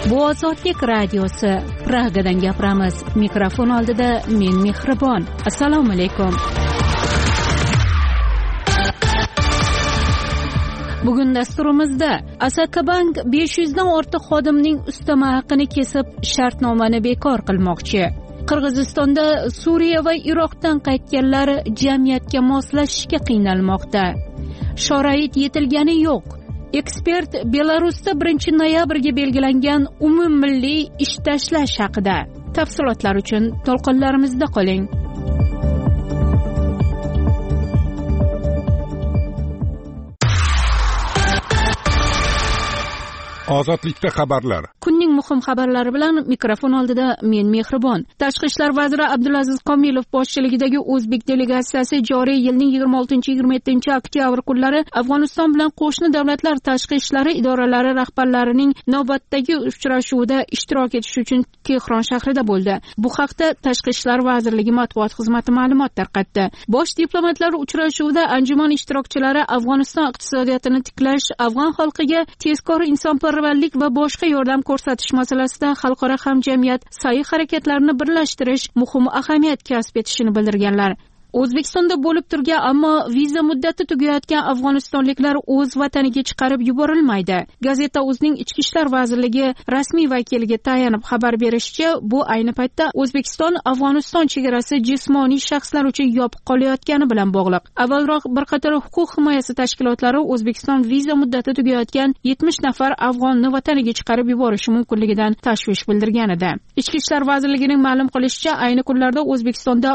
Bu Ozodlik radiosi. Pragadan gapiramiz. Mikrofon oldida men Mehribon. Assalomu alaykum. Bugun dasturimizda Asakabank 500 dan ortiq xodimning ustama haqini kesib, shartnomani bekor qilmoqchi. Qirg'izistonda Suriya va Iroqdan qaytganlar jamiyatga moslashishga qiynalmoqda. Sharoit yetilgani yo'q. Ekspert Belarusda 1 noyabrga belgilangan umummilliy ish tashlash haqida. Tafsilotlar uchun to'lqinlarimizda qoling. Ozodlikda xabarlar. Kunning muhim xabarlari bilan mikrofon oldida men Mehribon. Tashqi ishlar vaziri Abdulaziz Komilov boshchiligidagi o'zbek delegatsiyasi joriy yilning 26-27 oktyabr kunlari Afg'oniston bilan qo'shni davlatlar tashqi ishlari idoralari rahbarlarining navbatdagi uchrashuvida ishtirok etish uchun Tehron shahrida bo'ldi. Bu haqda Tashqi ishlar vazirligi matbuot xizmati ma'lumot tarqatdi. Bosh diplomatlar uchrashuvida anjuman ishtirokchilari Afg'oniston iqtisodiyotini tiklash, afg'on xalqiga tezkor insonparvarlik va boshqa yordam ko'rsatish masalasida xalqaro hamjamiyat sa'y harakatlarini birlashtirish muhim ahamiyat kasb etishini bildirganlar. O'zbekistonda bo'lib turgan, ammo viza muddati tugayotgan afg'onistonliklar o'z vataniga chiqarib yuborilmaydi. Gazeta o'zining Ichki ishlar vazirligi rasmiy vakiliga tayanib xabar berishicha, bu ayni paytda O'zbekiston-Afg'oniston chegarasi jismoniy shaxslar uchun yopiq qolayotgani bilan bog'liq. Avvalroq bir qator huquq himoyasi tashkilotlari O'zbekiston viza muddati tugayotgan 70 nafar afg'onni vataniga chiqarib yuborishi mumkinligidan tashvish bildirgan edi. Ichki ishlar vazirligining ma'lum qilishicha, ayni kunlarda O'zbekistonda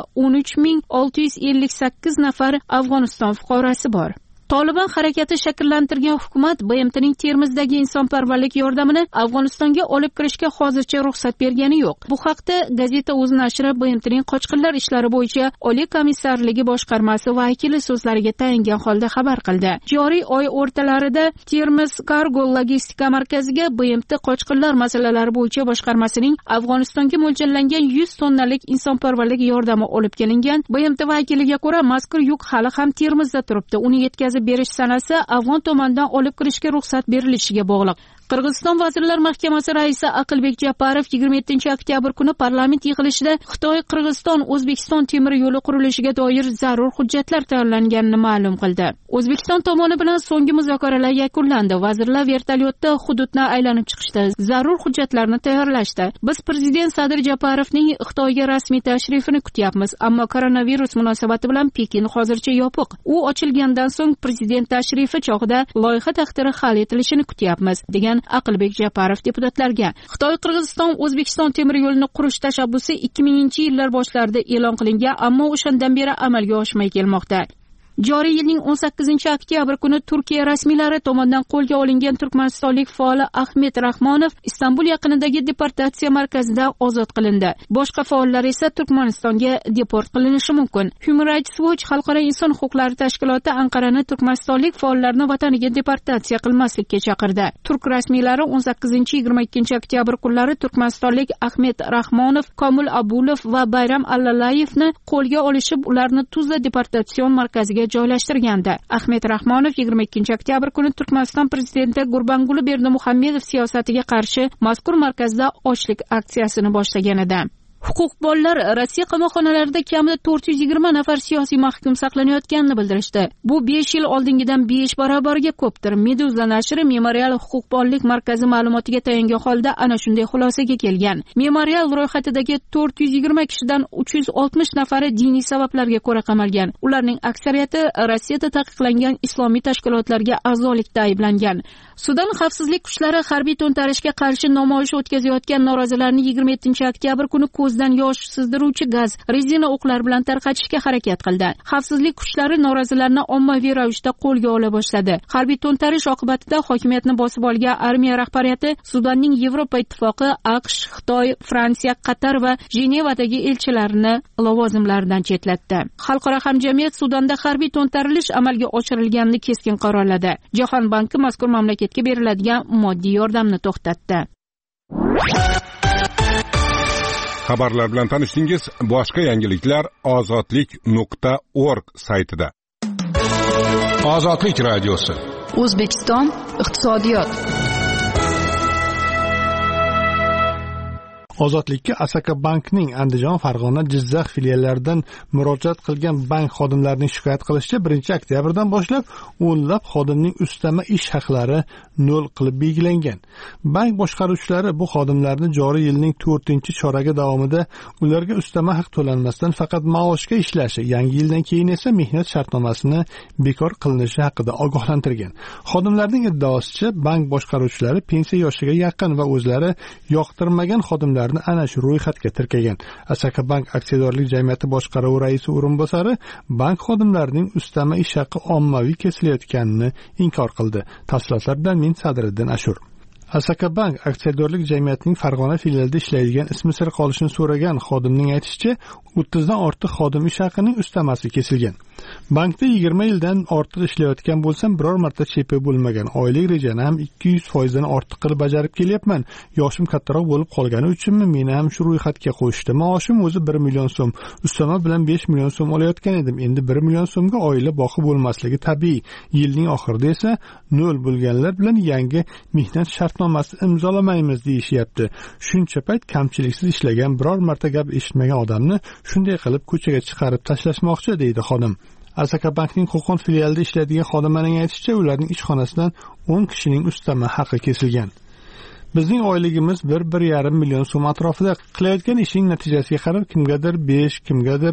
13,658 nafar Afg'oniston fuqarosi bor. Taliban harakati shakllantirgan hukumat BMTning Termizdagi insonparvarlik yordamini Afg'onistonga olib kirishga hozircha ruxsat bergani yo'q. Bu haqda Gazeta o'z nashri BMTning qochqinlar ishlari bo'yicha Oliy komissarligi boshqarmasi vakili so'zlariga tayangan holda xabar qildi. Joriy oy o'rtalarida Termiz kargo logistika markaziga BMT qochqinlar masalalari bo'yicha boshqarmasining Afg'onistonga mo'ljallangan 100 tonnalik insonparvarlik yordami olib kelingan. BMT vakiliga ko'ra, mazkur yuk hali ham Termizda turibdi. Uni yetkazib berish sanasi afg'on tomonidan olib kirishga ruxsat berilishiga bog'liq. Qirg'iziston Vazirlar Mahkamasi raisi Aqlbek Japarov 27-oktyabr kuni parlament yig'ilishida Xitoy-Qirg'iziston-O'zbekiston temir yo'li qurilishiga doir zarur hujjatlar tayyorlanganini ma'lum qildi. O'zbekiston tomoni bilan so'nggi muzokaralar yakunlandi. Vazirlar vertolyotda hududni aylanib chiqishdi, zarur hujjatlarni tayyorlashdi. Biz prezident Sadir Japarovning Xitoyga rasmiy tashrifini kutyapmiz, ammo koronavirus munosabati bilan Pekin hozircha yopiq. U ochilgandan so'ng prezident tashrifi chog'ida loyiha taqdiri hal etilishini kutyapmiz, degan Aqlbek Japarov deputatlarga. Xitoy-Qirg'iziston-O'zbekiston temir yo'lini qurish tashabbusi 2000-yillar boshlarida e'lon qilingan, ammo o'shandan beri amalga oshmay kelmoqda. Joriy yilning 18-oktyabr kuni Turkiya rasmiylari tomonidan qo'lga olingan turkmanistonlik faol Ahmet Rahmonov Istanbul yaqinidagi deportatsiya markazida ozod qilindi. Boshqa faollar esa Turkmanistonga deport qilinishi mumkin. Human Rights Watch xalqaro inson huquqlari tashkiloti Anqarani turkmanistonlik faollarni vataniga deportatsiya qilmaslikka chaqirdi. Turk rasmiylari 18-22 oktyabr kunlari turkmanistonlik Ahmet Rahmonov, Komil Abulov va Bayram Allalayevni qo'lga olishib, ularni Tuzla deportatsion markaziga joylashtirgandi. Ahmet Rahmonov 22-oktyabr kuni Turkmaniston prezidenti Gurbanguli Berdimuhamedov siyosatiga qarshi mazkur markazda ochlik aksiyasini boshlagan edi. Huquqbonlar Rossiya qamoqxonalarida kamida 420 nafar siyosiy mahkum saqlanayotganini bildirishdi. Bu 5 yil oldingidan 5 barobarga ko'pdir. Meduza nashri Memorial huquqbonlik markazi ma'lumotiga tayangan holda ana shunday xulosaga kelgan. Memorial ro'yxatidagi 420 kishidan 360 nafari diniy sabablarga ko'ra qamalgan. Ularning aksariyati Rossiyada taqiqlangan islomiy tashkilotlarga a'zolikda ayblangan. Sudan xavfsizlik kuchlari harbiy to'ntarishga qarshi namoyish o'tkazayotgan norozilarni 27-oktyabr kuni ko'zdan yosh sizdiruvchi gaz, rezina o'qlar bilan tarqatishga harakat qildi. Xavfsizlik kuchlari norozilarni ommaviy ravishda qo'lga ola boshladi. Harbiy to'ntarish oqibatida hokimiyatni bosib olgan armiya rahbariyati Sudanning Yevropa ittifoqi, AQSh, Xitoy, Fransiya, Qatar va Jenevadagi elchilarini lavozimlaridan chetlatdi. Xalqaro hamjamiyat Sudanda harbiy to'ntarilish amalga oshirilganini keskin qoraladi. Jahon banki mazkur mamlakatga beriladigan moddiy yordamni to'xtatdi. Xabarlar bilan tanishdingiz. Boshqa yangiliklar ozodlik.org saytida. Ozodlik radiosi. O'zbekiston iqtisodiyot. Ozodlikka Asaka Bankning Andijon, Farg'ona, Jizzax filiallaridan murojaat qilgan bank xodimlarining shikoyat qilishicha 1-oktyabrdan boshlab o'nlab xodimning ustama ish haqlari 0 qilib belgilangan. Bank boshqaruvchilari bu xodimlarni joriy yilning 4-choragi davomida ularga ustama haq to'lanmasdan faqat maoshga ishlashi, yangi yildan keyin esa mehnat shartnomasini bekor qilinishi haqida ogohlantirgan. Xodimlarning iddaosicha, bank boshqaruvchilari pensiya yoshiga yaqin va o'zlari yoqtirmagan xodimlarni ana shu ro'yxatga tirkagan. Asaka Bank aksiyadorlik jamiyati boshqaruvi raisi o'rinbosari bank xodimlarining ustama ish haqi ommaviy kesilayotganini inkor qildi. Tafsilotlar bilan men Sadriddin Ashur. Asaka Bank aksiyadorlik jamiyatining Farg'ona filialida ishlaydigan ismi sir qolishini so'ragan xodimning aytishicha, 30 dan ortiq xodim ish haqining ustamasi kesilgan. Bankda 20 yildan ortiq ishlayotgan bo'lsam, biror marta chepi bo'lmagan. Oylik rejani ham 200% dan ortiq qilib bajarib kelyapman. Yoshim kattaroq bo'lib qolgani uchunmi meni ham shu ro'yxatga qo'yishdi. Maoshim o'zi 1 million so'm, ustama bilan 5 million so'm olayotgan edim. Endi 1 million so'mga oila boqib bo'lmasligi tabiiy. Yilning oxirida esa 0 bo'lganlar bilan yangi mehnat shartnomasi imzolamaymiz deyishyapti. Shuncha payt kamchiliksiz ishlagan, biror marta gap eshitmagan odamni shunday qilib ko'chaga chiqarib tashlashmoqchi, deydi xodim. Asaka Bankning Qo'qon filialida ishlaydigan xodimlarning aytishicha, ularning ishxonasidan 10 kishining ustama haqi kesilgan. Bizning oyligimiz 1-1,5 million so'm atrofida. Qilayotgan ishning natijasiga qarab kimgadir 5, kimgadir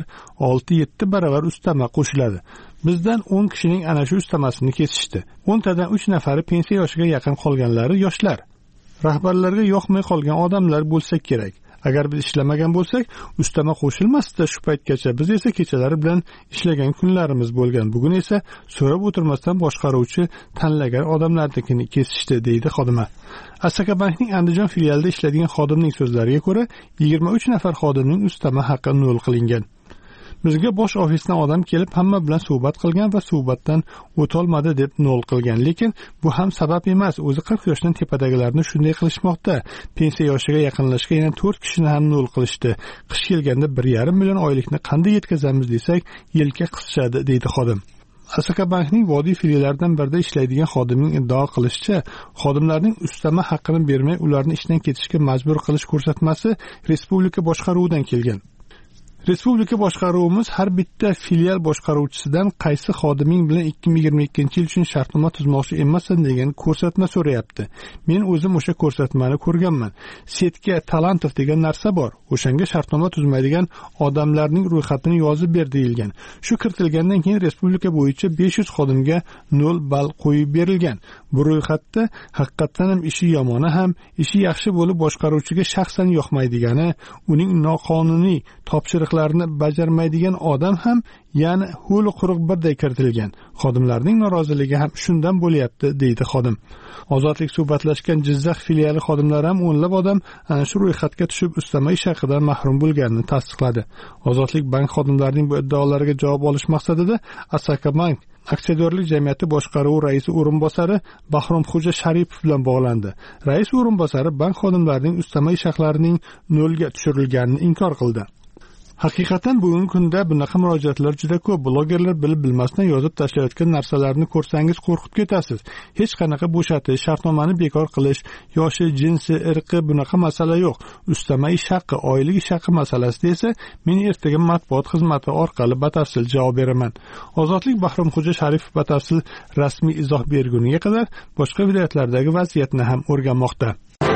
6-7 baravar ustama qo'shiladi. Bizdan 10 kishining ana shu ustamasini kesishdi. 10 tadan 3 nafari pensiya yoshiga yaqin qolganlari yoshlar. Rahbarlarga yoqmay qolgan odamlar bo'lsa kerak. Agar biz ishlamagan bo'lsak, ustama qo'shilmasdi shu paytgacha. Biz esa kechalari bilan ishlagan kunlarimiz bo'lgan. Bugun esa so'rab o'tirmasdan boshqaruvchi tanlagan odamlarnikini kesishdi, deydi xodima. Asaka Bankning Andijon filialida ishlaydigan xodimning so'zlariga ko'ra, 23 nafar xodimning ustama haqqi 0 qilingan. Bizga bosh ofisdan odam kelib hamma bilan suhbat qilgan va suhbatdan o'tolmadi deb 0 qilgan. Lekin bu ham sabab emas. O'zi 40 yoshdan tepadagilarni shunday qilishmoqda. Pensiya yoshiga yaqinlashgan yana 4 kishini ham 0 qilishdi. Qish kelganda 1,5 million oylikni qanday yetkazamiz desak, yelka qisishadi, deydi xodim. Asaka Bankning Vodiy filiallaridan birida ishlaydigan xodimning iddao qilishicha, xodimlarning ustama haqqini bermay ularni ishdan ketishga majbur qilish ko'rsatmasi respublika boshqaruvidan kelgan. Respublika boshqaruvimiz har bitta filial boshqaruvchisidan qaysi xodiming bilan 2022 yil uchun shartnoma tuzmoqchi emassan degan ko'rsatma so'rayapti. Men o'zim o'sha ko'rsatmani ko'rganman. Setga Talantov degan narsa bor. O'shanga shartnoma tuzmaydigan odamlarning ro'yxatini yozib ber deyilgan. Shu kiritilgandan keyin respublika bo'yicha 500 xodimga 0 ball qo'yib berilgan. Bu ro'yxatda haqiqatan ham ishi yomoni ham, ishi yaxshi bo'lib boshqaruvchiga shaxsan yoqmaydigani, uning noqonuniy topshiriqlarni bajarmaydigan odam ham, ya'ni ho'l quruq birday kiritilgan. Xodimlarning noroziligi ham shundan bo'lyapti, deydi xodim. Ozodlik suhbatlashgan Jizzax filiali xodimlari ham o'nlab odam ana shu ro'yxatga tushib ustama ish haqidan mahrum bo'lganini tasdiqladi. Ozodlik bank xodimlarining bu iddaolariga javob olish maqsadida Asaka Bank aksiyadorlik jamiyati boshqaruvi raisi o'rinbosari Bahromxo'ja Sharipov bilan bog'landi. Rais o'rinbosari bank xodimlarining ustama ish haqlarining 0 ga tushirilganini inkor qildi. Haqiqatan bugungi kunda bunaqa murojaatlar juda ko'p. Blogerlar bilib bilmasdan yozib tashlayotgan narsalarni ko'rsangiz qo'rqib ketasiz. Hech qanaqa bo'shatish, shartnomani bekor qilish, yoshi, jinsi, irqi bunaqa masala yo'q. Ustama ish haqqi, oylik ish haqqi masalasida esa men ertaga matbuot xizmati orqali batafsil javob beraman. Ozodlik Bahromxo'ja Sharipov batafsil rasmiy izoh berguniga qadar boshqa viloyatlardagi vaziyatni ham o'rganmoqda.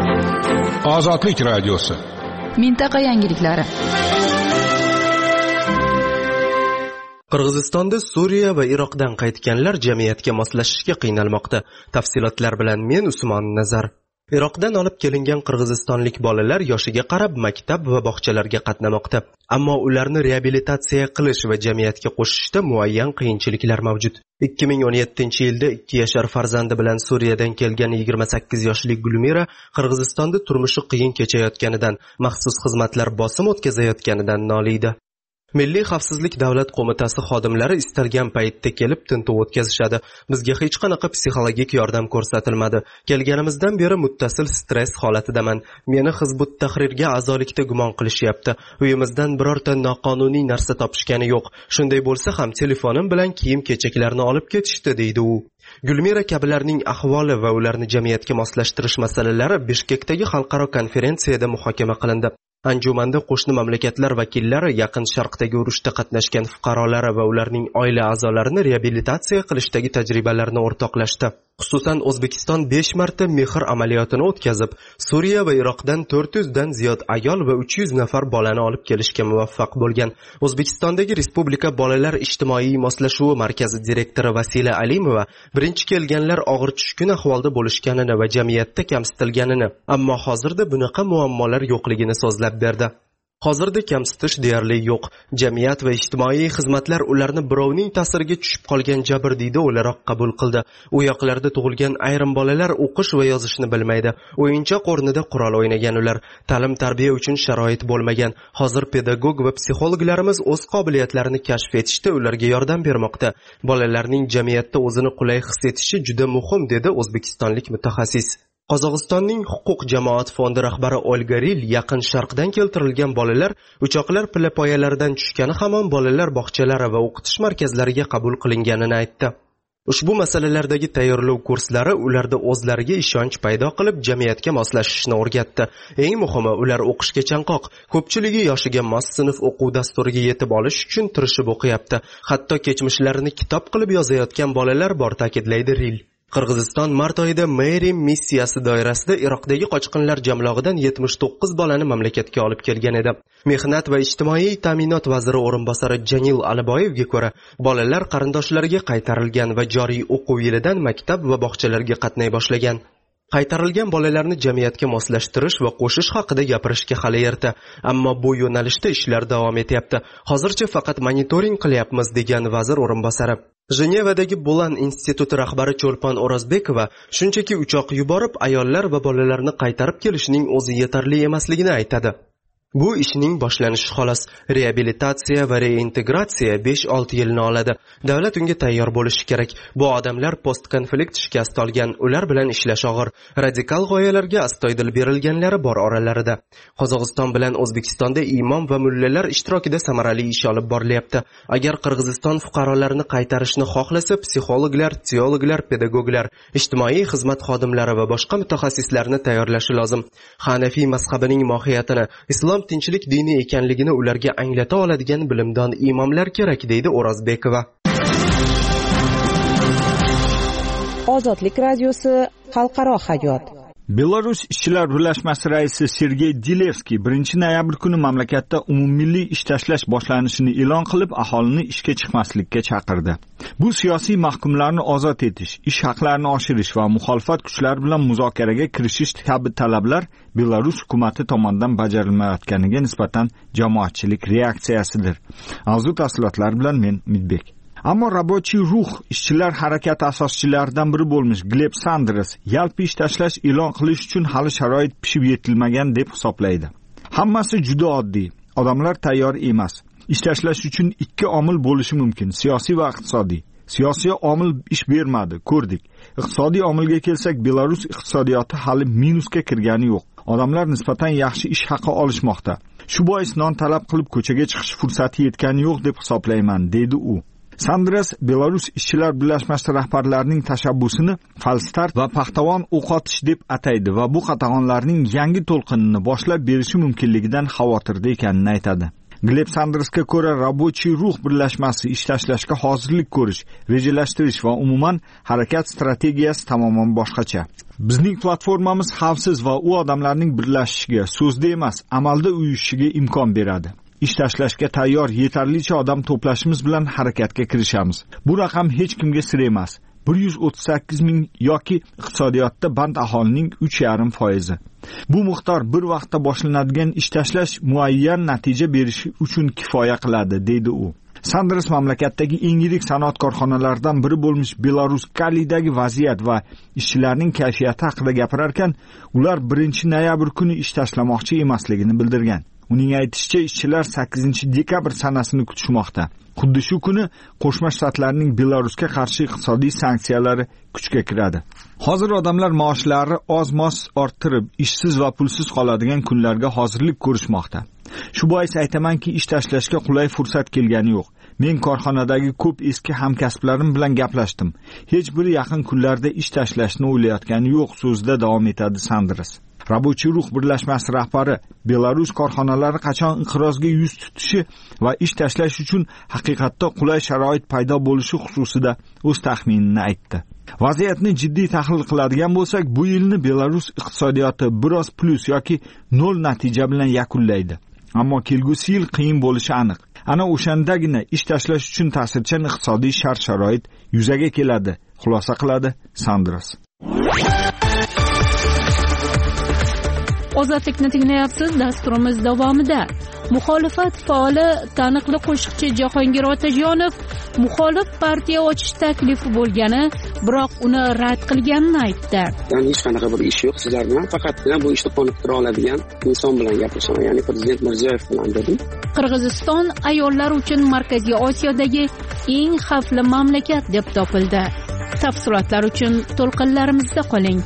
Ozodlik radiosi. Mintaqa yangiliklari. Qirg'izistonda Suriya va Iroqdan qaytganlar jamiyatga moslashishga qiynalmoqda. Tafsilotlar bilan men Usmon Nazar. Iroqdan olib kelingan qirg'izistonlik bolalar yoshiga qarab maktab va bog'chalarga qatnamoqda. Ammo ularni reabilitatsiya qilish va jamiyatga qo'shishda muayyan qiyinchiliklar mavjud. 2017-yilda 2 yashar farzandi bilan Suriyadan kelgan 28 yoshli Gulmira Qirg'izistonda turmushi qiyin kechayotganidan, maxsus xizmatlar bosim o'tkazayotganidan noliydi. Milliy xavfsizlik davlat qo'mitasi xodimlari istalgan paytda kelib tintuv o'tkazishadi. Bizga hech qanaqa psixologik yordam ko'rsatilmadi. Kelganimizdan beri muttasil stress holatidaman. Meni Hizbut Tahrirga a'zolikda gumon qilishyapti. Uyimizdan birorta noqonuniy narsa topishgani yo'q. Shunday bo'lsa ham telefonim bilan kiyim-kechaklarni olib ketishdi, deydi u. Gulmira kabilarning ahvoli va ularni jamiyatga moslashtirish masalalari Bishkekdagi xalqaro konferensiyada muhokama qilindi. Anjumanda qo'shni mamlakatlar vakillari yaqin sharqdagi urushda qatnashgan fuqarolari va ularning oila a'zolarini reabilitatsiya qilishdagi tajribalarini o'rtoqlashdi. Xususan O'zbekiston 5 marta mehr amaliyotini o'tkazib, Suriya va Iroqdan 400 dan ziyod ayol va 300 nafar bolani olib kelishga muvaffaq bo'lgan. O'zbekistondagi Respublika bolalar ijtimoiy moslashuvi markazi direktori Vasila Alimova birinchi kelganlar og'ir tushkun ahvolda bo'lishganini va jamiyatda kamsitilganini, ammo hozirda bunaqa muammolar yo'qligini so'zlab berdi. Hozirda kamsitish deyarli yo'q. Jamiyat va ijtimoiy xizmatlar ularni birovning ta'siriga tushib qolgan jabrdiyda o'laroq qabul qildi. U yoqlarda tug'ilgan ayrim bolalar o'qish va yozishni bilmaydi. O'yinchoq o'rnida qurol o'ynagan ular. Ta'lim-tarbiya uchun sharoit bo'lmagan. Hozir pedagog va psixologlarimiz o'z qobiliyatlarini kashf etishda ularga yordam bermoqda. Bolalarning jamiyatda o'zini qulay his etishi juda muhim, dedi o'zbekistonlik mutaxassis. Qozog'istonning huquq jamoat fondi rahbari Olga Ril yaqin sharqdan keltirilgan bolalar uchoqlar pillapoyalaridan tushgani hamon bolalar bog'chalari va o'qitish markazlariga qabul qilinganini aytdi. Ushbu masalalardagi tayyorlov kurslari ularda o'zlariga ishonch paydo qilib, jamiyatga moslashishni o'rgatdi. Eng muhimi, ular o'qishga chanqoq. Ko'pchiligi yoshiga mos sinf o'quv dasturiga yetib olish uchun tirishib o'qiyapti. Hatto kechmishlarini kitob qilib yozayotgan bolalar bor, ta'kidlaydi Ril. Qirg'iziston mart oyida Meri missiyasi doirasida Iroqdagi qochqinlar jamlog'idan 79 bolani mamlakatga olib kelgan edi. Mehnat va ijtimoiy ta'minot vaziri o'rinbosari Janil Aliboyevga ko'ra, bolalar qarindoshlariga qaytarilgan va joriy o'quv yilidan maktab va bog'chalarga qatnay boshlagan. Qaytarilgan bolalarni jamiyatga moslashtirish va qo'shish haqida gapirishga hali erta, ammo bu yo'nalishda ishlar davom etyapti. Hozircha faqat monitoring qilyapmiz, degan vazir o'rinbosari. Jenevadagi Bulan instituti rahbari Cho'lpon O'rozbekova shunchaki uchoq yuborib, ayollar va bolalarni qaytarib kelishning o'zi yetarli emasligini aytadi. Bu ishning boshlanishi xolos. Reabilitatsiya va reintegratsiya 5-6 yilni oladi. Davlat unga tayyor bo'lishi kerak. Bu odamlar post-konflikt shikast olgan, ular bilan ishlash og'ir. Radikal g'oyalarga astoydil berilganlari bor oralarida. Qozog'iston bilan O'zbekistonda imom va mullalar ishtirokida samarali ish olib borilyapti. Agar Qirg'iziston fuqarolarini qaytarishni xohlasa, psixologlar, teologlar, pedagoglar, ijtimoiy xizmat xodimlari va boshqa mutaxassislarni tayyorlashi lozim. Hanafiy mazhabining mohiyatini, islom tinchlik dini ekanligini ularga anglata oladigan bilimdon imomlar kerak, deydi O'rozbekova. Ozodlik radiosi xalqaro hayot. Belarus ishchilar birlashmasi raisi Sergey Dilevskiy 1-noyabr kuni mamlakatda umummilliy ish tashlash boshlanishini e'lon qilib, aholini ishga chiqmaslikka chaqirdi. Bu siyosiy mahkumlarni ozod etish, ish haqlarini oshirish va muxolifat kuchlari bilan muzokaraga kirishish kabi talablar Belarus hukumati tomonidan bajarilmayotganiga nisbatan jamoatchilik reaksiyasidir. Mavzu tafsilotlari bilan men Midbek. Ammo Rabochiy ruh ishchilar harakati asoschilaridan biri bo'lmish Gleb Sanders yalpi ish tashlash e'lon qilish uchun hali sharoit pishib yetilmagan deb hisoblaydi. Hammasi juda oddiy. Odamlar tayyor emas. Ish tashlash uchun 2 omil bo'lishi mumkin: siyosiy va iqtisodiy. Siyosiy omil ish bermadi, ko'rdik. Iqtisodiy omilga kelsak, Belarus iqtisodiyoti hali minusga kirgani yo'q. Odamlar nisbatan yaxshi ish haqi olishmoqda. Shu bois non talab qilib ko'chaga chiqish fursati yetgani yo'q deb hisoblayman, dedi u. Sanders Belarus ishchilar birlashmasi rahbarlarining tashabbusini falstart va paxtavon o'qotish deb ataydi va bu qatag'onlarning yangi to'lqinini boshlab berishi mumkinligidan xavotirda ekanini aytadi. Gleb Sandersga ko'ra, Rabochiy ruh birlashmasi ish tashlashga hozirlik ko'rish, rejalashtirish va umuman harakat strategiyasi tamoman boshqacha. Bizning platformamiz xavfsiz va u odamlarning birlashishiga, so'zda emas, amalda uyushishiga imkon beradi. Ish tashlashga tayyor yetarlicha odam to'plashimiz bilan harakatga kirishamiz. Bu raqam hech kimga sir emas. 138 ming yoki iqtisodiyotda band aholining 3,5%. Bu miqdor bir vaqtda boshlanadigan ish tashlash muayyan natija berishi uchun kifoya qiladi, deydi u. Sanders mamlakatdagi eng yirik sanoat korxonalaridan biri bo'lmish Belarus Kalidagi vaziyat va ishchilarning kayfiyati haqida gapirarkan, ular 1-noyabr kuni ish tashlamoqchi emasligini bildirgan. Uning aytishicha, ishchilar 8-dekabr sanasini kutishmoqda. Xuddi shu kuni Qo'shma Shtatlarning Belarusga qarshi iqtisodiy sanksiyalari kuchga kiradi. Hozir odamlar maoshlari oz-moz orttirib, ishsiz va pulsiz qoladigan kunlarga hozirlik ko'rishmoqda. Shu bois aytamanki, ish tashlashga qulay fursat kelgani yo'q. Men korxonadagi ko'p eski hamkasblarim bilan gaplashdim. Hech biri yaqin kunlarda ish tashlashni o'ylayotgani yo'q, so'zida davom etadi Sanders. Рабочий ruh birlashmasi rahbari Belarus korxonalari qachon inqirozga yuz tutishi va ish tashlash uchun haqiqatda qulay sharoit paydo bo'lishi xususida o'z taxminini aytdi. Vaziyatni jiddiy tahlil qiladigan bo'lsak, bu yilni Belarus iqtisodiyoti biroz plus yoki 0 natija bilan yakunlaydi. Ammo kelgusi yil qiyin bo'lishi aniq. Ana o'shandagina ish tashlash uchun ta'sirchan iqtisodiy shart-sharoit yuzaga keladi, xulosa qiladi Sanders. Ozodlikni tinglayapsiz. Dasturimiz davomida muxolifat faoli taniqli qo'shiqchi Jahongir Otajonov muxolif partiya ochish taklifi bo'lgani, biroq uni rad qilganini aytdi. Hech qanaqa bir ish yo'q sizlar bilan, faqatgina bu ishni qoniqtira oladigan inson bilan gaplashaman, ya'ni prezident Mirziyoyev bilan dedim. Qirg'iziston ayollar uchun Markaziy Osiyodagi eng xavfli mamlakat deb topildi. Tafsilotlar uchun to'lqinlarimizda qoling.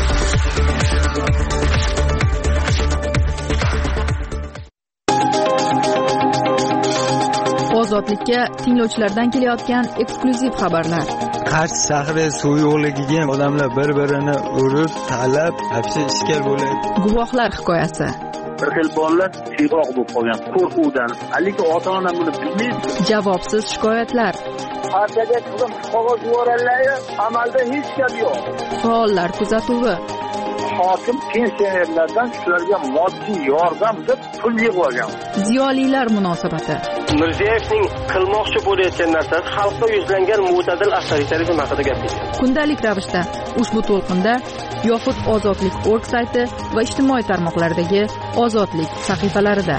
Ozodlikka tinglovchilardan kelayotgan eksklyuziv xabarlar. Qarshi shahri suv yo'qligiga odamlar bir-birini urib, talab, hapsi ishkal bo'ladi. Guvohlar hikoyasi. Bir xil bolalar siyroq bo'lib qolgan qo'rquvdan. Lekin ota-ona buni bilmaydi. Javobsiz shikoyatlar. Partiyaga qizim qog'oz yuboradilar, amalda hech gap yo'q. Faollar kuzatuvi. Hokim pensionerlardan shularga moddiy yordam deb pul yig'ib olgan. Ziyolilar munosabati. Mirziyevning qilmoqchi bo'layotgan narsasi xalqqa yuzlangan mo'tadil avtoritarizm haqida gapirdi. Kundalik ravishda ushbu to'lqinda yoxud Ozodlik.org sayti va ijtimoiy tarmoqlardagi Ozodlik sahifalarida.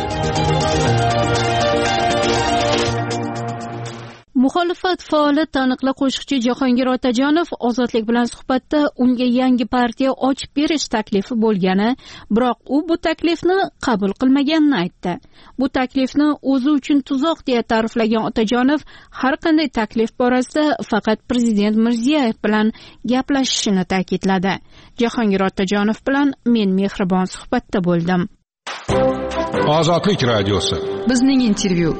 Muxolifat faoli taniqli qo'shiqchi Jahongir Otajonov Ozodlik bilan suhbatda unga yangi partiya ochib berish taklifi bo'lgani, biroq u bu taklifni qabul qilmaganini aytdi. Bu taklifni o'zi uchun tuzoq deya ta'riflagan Otajonov har qanday taklif borasida faqat prezident Mirziyoyev bilan gaplashishini ta'kidladi. Jahongir Otajonov bilan men mehribon suhbatda bo'ldim. Ozodlik radiosi. Bizning intervyu.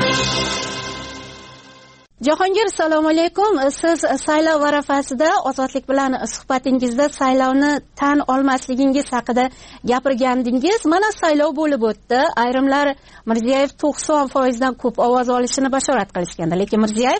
Jahongir, assalomu alaykum. Siz saylov arafasida Ozodlik bilan suhbatingizda saylovni tan olmasligingiz haqida gapirgandingiz. Mana saylov bo'lib o'tdi. Ayrimlar Mirziyoyev 90% dan ko'p ovoz olishini bashorat qilishganda, lekin Mirziyoyev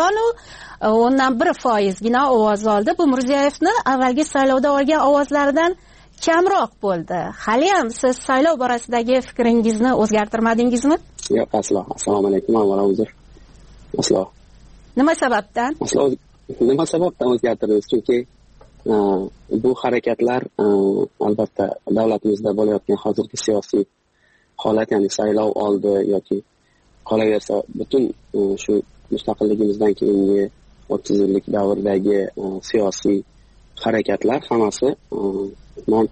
80.1% gina ovoz oldi. Bu Mirziyoyevni avvalgi saylovda olgan ovozlaridan kamroq bo'ldi. Hali ham siz saylov borasidagi fikringizni o'zgartirmadingizmi? Yo'q, aslo. Assalomu alaykum, avvalo uzr. Aslo. Nima sababdan? Nima sababdan o'zgartiramiz? Chunki bu harakatlar albatta davlatimizda bo'layotgan hozirgi siyosiy holat, ya'ni saylov oldi yoki qolaversa butun shu mustaqilligimizdan keyingi 30 yillik davrdagi siyosiy harakatlar hammasi men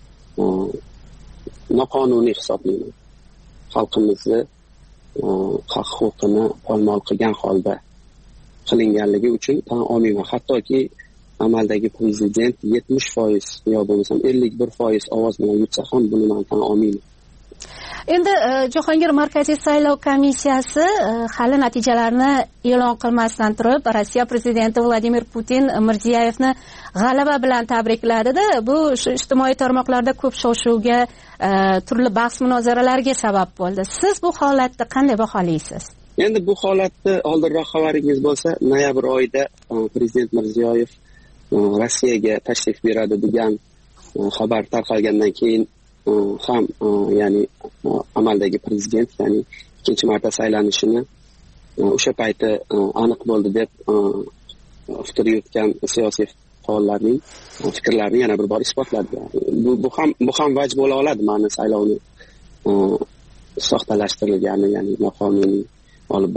noqonuniy hisoblayman. Xalqimizni haq huquqini poymol qilgan holda qilinganligi uchun tan olmayman. Hattoki amaldagi prezident 70% yo bo'lmasam 51% ovoz bilan yutsa ham buni men tan olmayman. Endi Jahongir, Markaziy saylov komissiyasi hali natijalarni e'lon qilmasdan turib, Rossiya prezidenti Vladimir Putin Mirziyoyevni g'alaba bilan tabrikladi-da. Bu ijtimoiy tarmoqlarda ko'p shov-shuvga, turli bahs-munozaralarga sabab bo'ldi. Siz bu holatni qanday baholaysiz? Endi bu holatni oldinroq xabaringiz bo'lsa, noyabr oyida prezident Mirziyoyev Rossiyaga tashrif beradi degan xabar tarqalgandan keyin ham ya'ni amaldagi prezident, ya'ni ikkinchi marta saylanishini o'sha payti aniq bo'ldi deb fikr yuritgan siyosiy faollarning fikrlarini yana bir bor isbotladi. Bu ham vaj bo'la oladi, ma'ni saylovni soxtalashtirilgani, ya'ni noqonuniy olib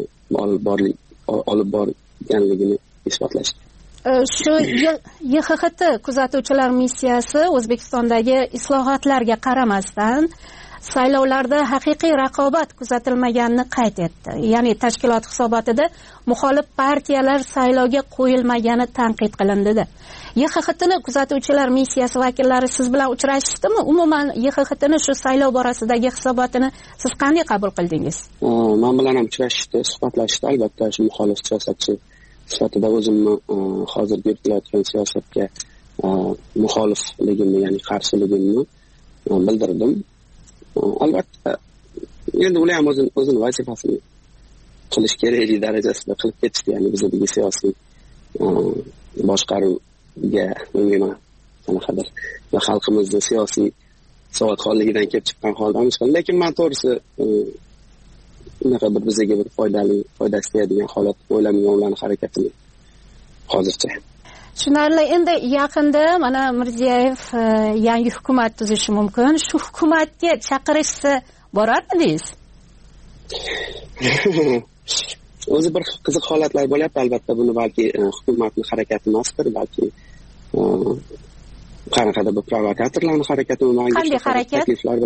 borganligini isbotlash. Shu YXHT kuzatuvchilar missiyasi O'zbekistondagi islohotlarga qaramasdan saylovlarda haqiqiy raqobat kuzatilmaganini qayd etdi. Ya'ni tashkilot hisobotida muxolif partiyalar saylovga qo'yilmagani tanqid qilindi. YXHTni kuzatuvchilar missiyasi vakillari siz bilan uchrashdimi? Umuman YXHTni shu saylov borasidagi hisobotini siz qanday qabul qildingiz? Men bilan ham uchrashishdi, suhbatlashishdi. Albatta shu muxolif siyosatchi sifatida o'zimni hozir yuritilayotgan siyosatga muxolifligimni, ya'ni qarshiligimni bildirdim. Albatta endi ular ham o'zini vazifasini qilish keraklik darajasida qilib ketishdi, ya'ni bizdagi siyosiy boshqaruvga umuman qanaqadir va xalqimizni siyosiy savodxonligidan kelib chiqqan holda ish qildi. Lekin men to'g'risi unaqa bir bizga bir foydasi tegadigan holat o'ylamagan ularni harakatini hozircha. Tushunarli. Endi yaqinda mana Mirziyoyev yangi hukumat tuzishi mumkin. Shu hukumatga chaqirishsa borardingiz? O'zi bir qiziq holatlar bo'lyapti, albatta buni balki hukumatning harakati emasdir, balki qanaqadir bir provokatorlarning harakati. Qanday harakat?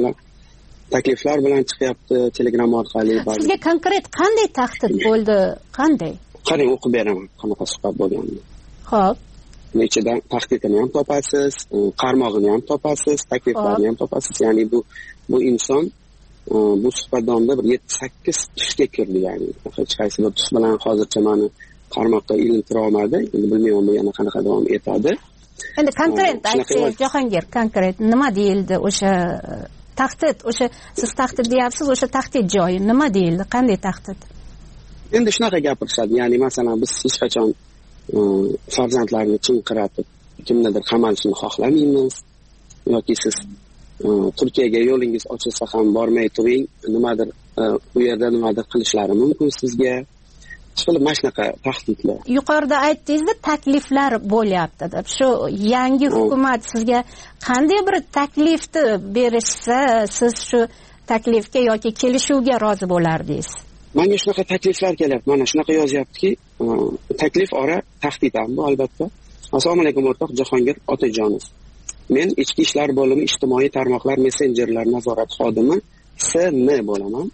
Takliflar bilan chiqyapti Telegram orqali. Sizga konkret qanday tahdid bo'ldi? Qanday? Qarang, o'qib beraman qanaqa suhbat bo'lganini. Xo'p. Nechidan tahdidini ham topasiz, qarmog'ini ham topasiz, takliflarini ham topasiz. Ya'ni bu inson bu suhbat davomida bir 7-8 tusga kirdi, ya'ni hech qaysi bir tus bilan hozircha meni qarmoqqa ilintira olmadi. Endi bilmayman bu yana qanaqa davom etadi. Endi konkret aytsangiz, Jahongir, konkret nima deyildi o'sha tahdid? O'sha siz tahdid deyapsiz, o'sha tahdid joyi nima deyildi? Qanday tahdid? Endi shunaqa gapirishadi, ya'ni masalan biz hech qachon farzandlarni chinqiratib kimnidir qamalishini xohlamaymiz yoki siz Turkiyaga yo'lingiz ochilsa ham bormay turing, nimadir u yerda nimadir qilishlari mumkin sizga. Mana shunaqa tahdidlar. Yuqorida aytdingizda takliflar bo'lyapti deb. Shu yangi hukumat sizga qanday bir taklifni berishsa, siz shu taklifga yoki kelishuvga rozi bo'lardingiz? Menga shunaqa takliflar kelyapti. Mana shunaqa yozyaptiki, taklif ora tahdid ham bu albatta. Assalomu alaykum o'rtoq Jahongir Otajonov. Men Ichki ishlar bo'limi ijtimoiy tarmoqlar messenjerlar nazorat xodimi SN bo'laman.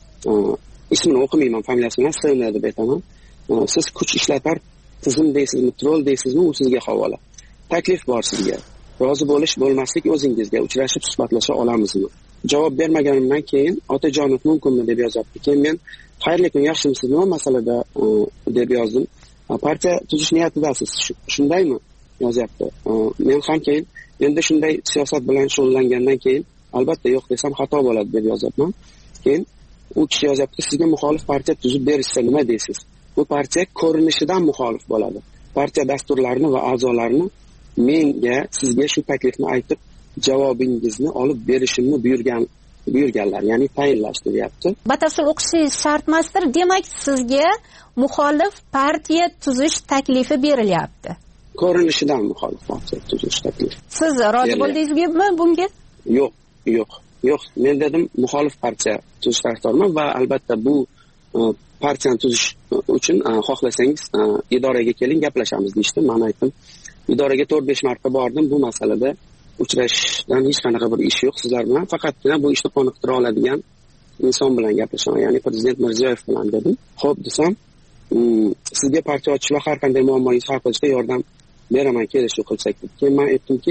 Ismini o'qimayman, familiyasini SN deb aytaman. Siz kuch ishlatar tizim deysizmi, troll deysizmi, u sizga havola. Taklif bor sizga. Rozi bo'lish bo'lmaslik o'zingizga, uchrashib suhbatlasha olamizmi? Javob bermaganimdan keyin Otajonov mumkinmi deb yozyapti. Keyin men xayrli kun, yaxshimisiz, nima masalada deb yozdim. Partiya tuzish niyatidasiz, shundaymi yozyapti. Men ham keyin endi shunday siyosat bilan shug'ullangandan keyin albatta yo'q desam xato bo'ladi deb yozyapman. Keyin u kishi yozyapti, sizga muxolif partiya tuzib berishsa nima deysiz? Bu partiya ko'rinishidan muxolif bo'ladi. Partiya dasturlarini va a'zolarini menga sizga shu taklifni aytib javobingizni olib berishimni buyurganlar, ya'ni tayinlashdi deyapti. Batafsil o'qishingiz shart emasdir. Demak, sizga muxolif partiya tuzish taklifi berilyapti. Ko'rinishidan muxolif partiya tuzish taklifi. Siz rozi bo'ldingizmi bunga? Yo'q. Men dedim muxolif partiya tuzish tarafdoriman va albatta bu partiyani tuzish uchun xohlasangiz idoraga keling, gaplashamiz deyishdi. Men aytdim, idoraga 4-5 marta bordim, bu masalada uchrashishdan hech qanaqa bir ish yo'q sizlar bilan, faqatgina bu ishni qoniqtira oladigan inson bilan gaplashaman, ya'ni prezident Mirziyoyev bilan dedim. Xo'p desam, sizga partiya ochish va har qanday muammongizni hal qilishda yordam beraman, kelishuv qilsak deb. Keyin men aytdimki,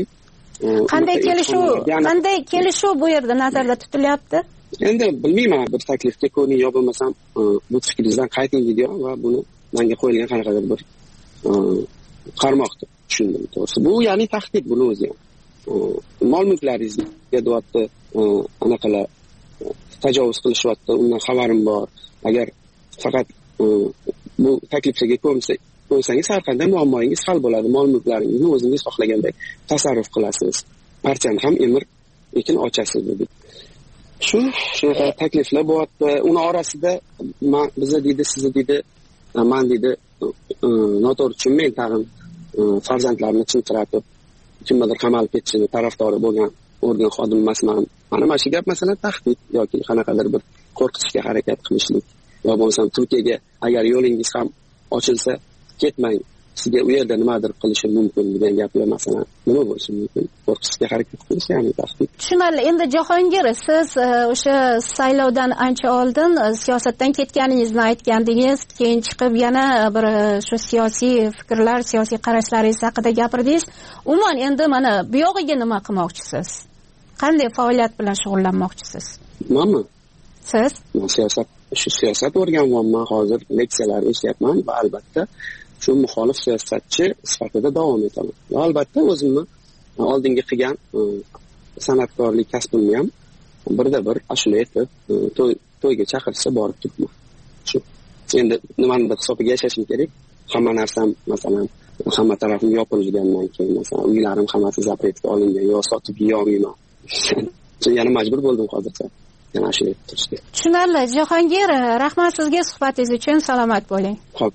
qanday kelishuv bu yerda nazarda tutilyapti? Endi bilmayman, bir taklifga ko'ning yo bo'lmasam bu fikringizdan qayting video va buni menga qo'yilgan qanaqadir bir qarmoq deb tushundim to'g'risi. Bu ya'ni tahdid buni o'zi ham. Mol mulklaringizga deyapti, anaqalar tajovuz qilishyapti, undan xabarim bor. Agar faqat bu taklifga ko'nsangiz har qanday muammoingiz hal bo'ladi. Mol mulklaringizni o'zingiz xohlaganday tasarruf qilasiz. Partiyani ham ekin ochasiz dedi. Shunaqa takliflar bo'lyapti. Uni orasida bizni deydi, sizni deydi, men deydi, noto'g'ri tushunmang, tag'in farzandlarni chinqiratib kimnidir qamalib ketishini tarafdori bo'lgan organ xodimi emasman. Mana shu gap masalan tahdid yoki qanaqadir bir qo'rqitishga harakat qilishlik yo bo'lmasam Turkiyaga agar yo'lingiz ham ochilsa ketmang, sizga u yerda nimadir qilishi mumkin degan gaplar masalan nima bo'lishi mumkin? Qo'rqitishga harakat qilish, ya'ni tahdid. Tushunarli. Endi Jahongir, siz o'sha saylovdan ancha oldin siyosatdan ketganingizni aytgandingiz, keyin chiqib yana bir shu siyosiy fikrlar, siyosiy qarashlaringiz haqida gapirdingiz. Umuman endi mana bu yog'iga nima qilmoqchisiz? Qanday faoliyat bilan shug'ullanmoqchisiz? Menmi? Siz? Siyosat o'rganganman, hozir leksiyalar eshityapman va albatta shu muxolif siyosatchi sifatida davom etaman. Va albatta o'zimni oldingi qilgan san'atkorlik kasbimni ham birda-bir ashula aytib, to'yga chaqirsa borib turibman. Shu. Endi nimanidir hisobiga yashashim kerak. Hamma narsam, masalan, hamma tarafim yopilgandan keyin, masalan, uylarim hammasi zapretga olingan, yo sotib yeyolmayman. Yana majbur bo'ldim hozircha. Yana ashula aytib turishga. Tushunarli. Jahongir, rahmat sizga suhbatingiz uchun. Salomat bo'ling. Xo'p.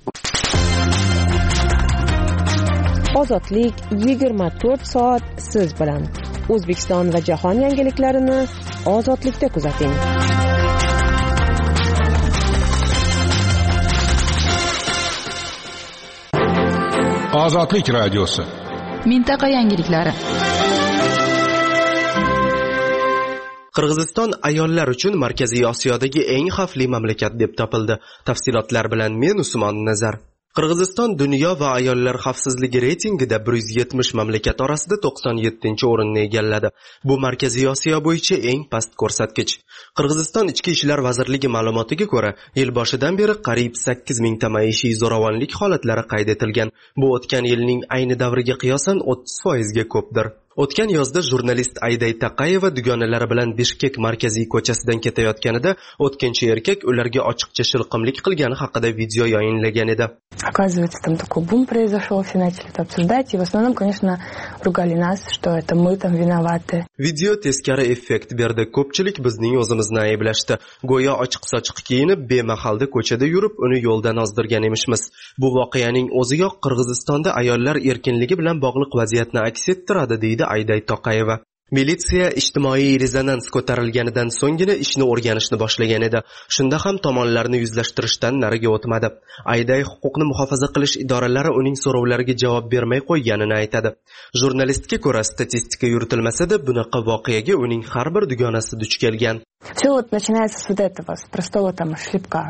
Ozodlik 24 soat siz bilan. O'zbekiston va jahon yangiliklarini ozodlikda kuzating. Ozodlik radiosi. Mintaqa yangiliklari. Qirg'iziston ayollar uchun Markaziy Osiyodagi eng xavfli mamlakat deb topildi. Tafsilotlar bilan men Usmon Nazar. Qirg'iziston dunyo va ayollar xavfsizligi reytingida 170 mamlakat orasida 97-o'rinni egalladi. Bu Markaziy Osiyo bo'yicha eng past ko'rsatkich. Qirg'iziston Ichki ishlar vazirligi ma'lumotiga ko'ra, yil boshidan beri qariyb 8000 ta maishiy zo'ravonlik holatlari qayd etilgan. Bu o'tgan yilning ayni davriga qiyosan 30% ga ko'pdir. O'tgan yozda jurnalist Ayday Taqayeva dugonalari bilan Bishkek markaziy ko'chasidan ketayotganida o'tkinchi erkak ularga ochiqcha shilqimlik qilgani haqida video yayinlagan edi. Оказывается, там такой бум произошел, все начали это обсуждать, и в основном, конечно, ругали нас, что это мы там виноваты. Video teskari effekt berdi. Ko'pchilik bizning o'zimizni ayblashdi. Go'yo ochiq-sochiq kiyinib, bemahalda ko'chada yurib, uni yo'ldan ozdirgan emishmiz. Bu voqeaning o'ziyoq Qirg'izistonda ayollar erkinligi bilan bog'liq vaziyatni aks ettiradi, deydi Ayday Toqayeva. Militsiya ijtimoiy rezonans ko'tarilganidan so'nggina ishni o'rganishni boshlagan edi. Shunda ham tomonlarni yuzlashtirishdan nariga o'tmadi. Ayday huquqni muhofaza qilish idoralari uning so'rovlariga javob bermay qo'yganini aytadi. Jurnalistga ko'ra, statistika yuritilmasa-da, bunaqa voqeaga uning har bir dugonasi duch kelgan. Все вот начинается с вот этого, с простого там шлепка,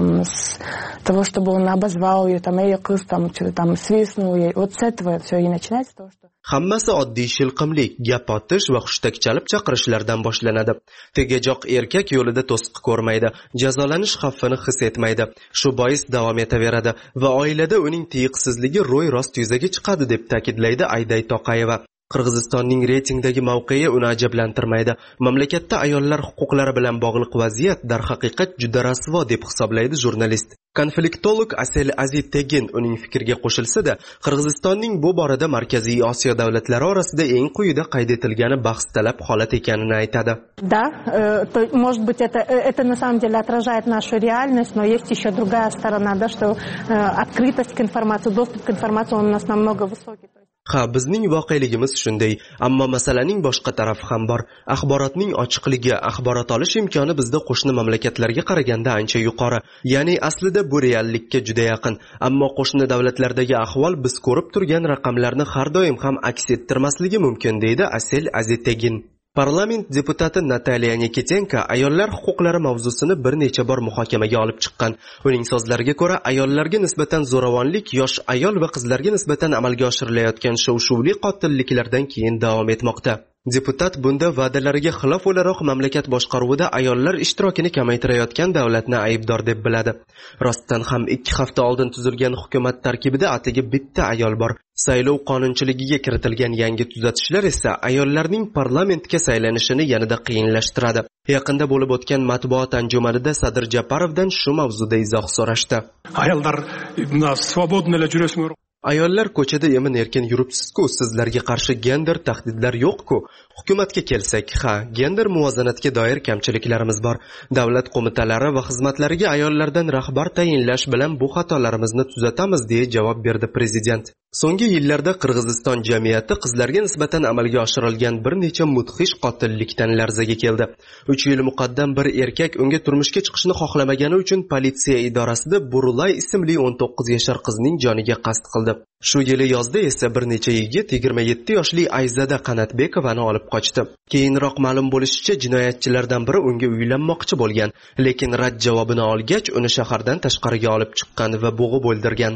с того, чтобы он обозвал ее, там, эй, кыз, там, что-то там свистнул ей. Вот с этого все и начинается, того, что... Hammasi oddiy shilqimlik, gap otish va hushtak chalib chaqirishlardan boshlanadi. Tegajoq erkak yo'lida to'siq ko'rmaydi, jazolanish xavfini his etmaydi. Shu bois davom etaveradi va oilada uning tiyiqsizligi ro'y-rost yuzaga chiqadi, deb ta'kidlaydi Ayday Toqayeva. Qirg'izistonning reytingdagi mavqei uni ajablantirmaydi. Mamlakatda ayollar huquqlari bilan bog'liq vaziyat darhaqiqat juda rasvo, deb hisoblaydi jurnalist. Konfliktolog Asel Azitegin uning fikriga qo'shilsa-da, Qirg'izistonning bu borada Markaziy Osiyo davlatlari orasida eng quyida qayd etilgani bahs talab holat ekanini aytadi. Да, может быть, это на самом деле отражает нашу реальность, но есть еще другая сторона, да, что открытость к информации, доступ к информации он у нас намного высокий. Ha, bizning voqeligimiz shunday, ammo masalaning boshqa tarafi ham bor. Axborotning ochiqligi, axborot olish imkoni bizda qo'shni mamlakatlarga qaraganda ancha yuqori. Ya'ni aslida bu reallikka juda yaqin, ammo qo'shni davlatlardagi ahvol biz ko'rib turgan raqamlarni har doim ham aks ettirmasligi mumkin, deydi Asel Azitegin. Parlament deputati Nataliya Nikitenko ayollar huquqlari mavzusini bir necha bor muhokamaga olib chiqqan. Uning so'zlariga ko'ra, ayollarga nisbatan zo'ravonlik yosh ayol va qizlarga nisbatan amalga oshirilayotgan shov-shuvli qotilliklardan keyin davom etmoqda. Deputat bunda va'dalariga xilof o'laroq mamlakat boshqaruvida ayollar ishtirokini kamaytirayotgan davlatni aybdor deb biladi. Rostdan ham 2 hafta oldin tuzilgan hukumat tarkibida atigi bitta ayol bor. Saylov qonunchiligiga kiritilgan yangi tuzatishlar esa ayollarning parlamentga saylanishini yanada qiyinlashtiradi. Yaqinda bo'lib o'tgan matbuot anjumanida Sadir Japarovdan shu mavzuda izoh so'rashdi. Ayollar ko'chada emin-erkin yuribsiz-ku, sizlarga qarshi gender tahdidlar yo'q-ku. Hukumatga kelsak, ha, gender muvozanatiga doir kamchiliklarimiz bor. Davlat qo'mitalari va xizmatlariga ayollardan rahbar tayinlash bilan bu xatolarimizni tuzatamiz, deya javob berdi prezident. So'nggi yillarda Qirg'iziston jamiyati qizlarga nisbatan amalga oshirilgan bir necha mudhish qotillikdan larzaga keldi. 3 yil muqaddam bir erkak unga turmushga chiqishni xohlamagani uchun politsiya idorasida Burulay ismli 19 yashar qizning joniga qasd qildi. Shu yili yozda esa bir necha yigit 27 yoshli Ayzada Qanatbekovani olib qochdi. Keyinroq ma'lum bo'lishicha, jinoyatchilardan biri unga uylanmoqchi bo'lgan, lekin rad javobini olgach, uni shahardan tashqariga olib chiqqan va bo'g'ib o'ldirgan.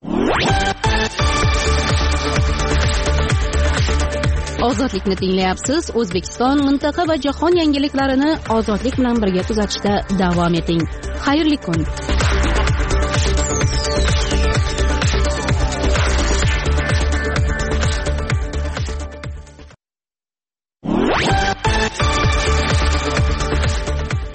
Ozodlikni tinglayapsiz. O'zbekiston, mintaqa va jahon yangiliklarini ozodlik bilan birga kuzatishda davom eting. Xayrli kun.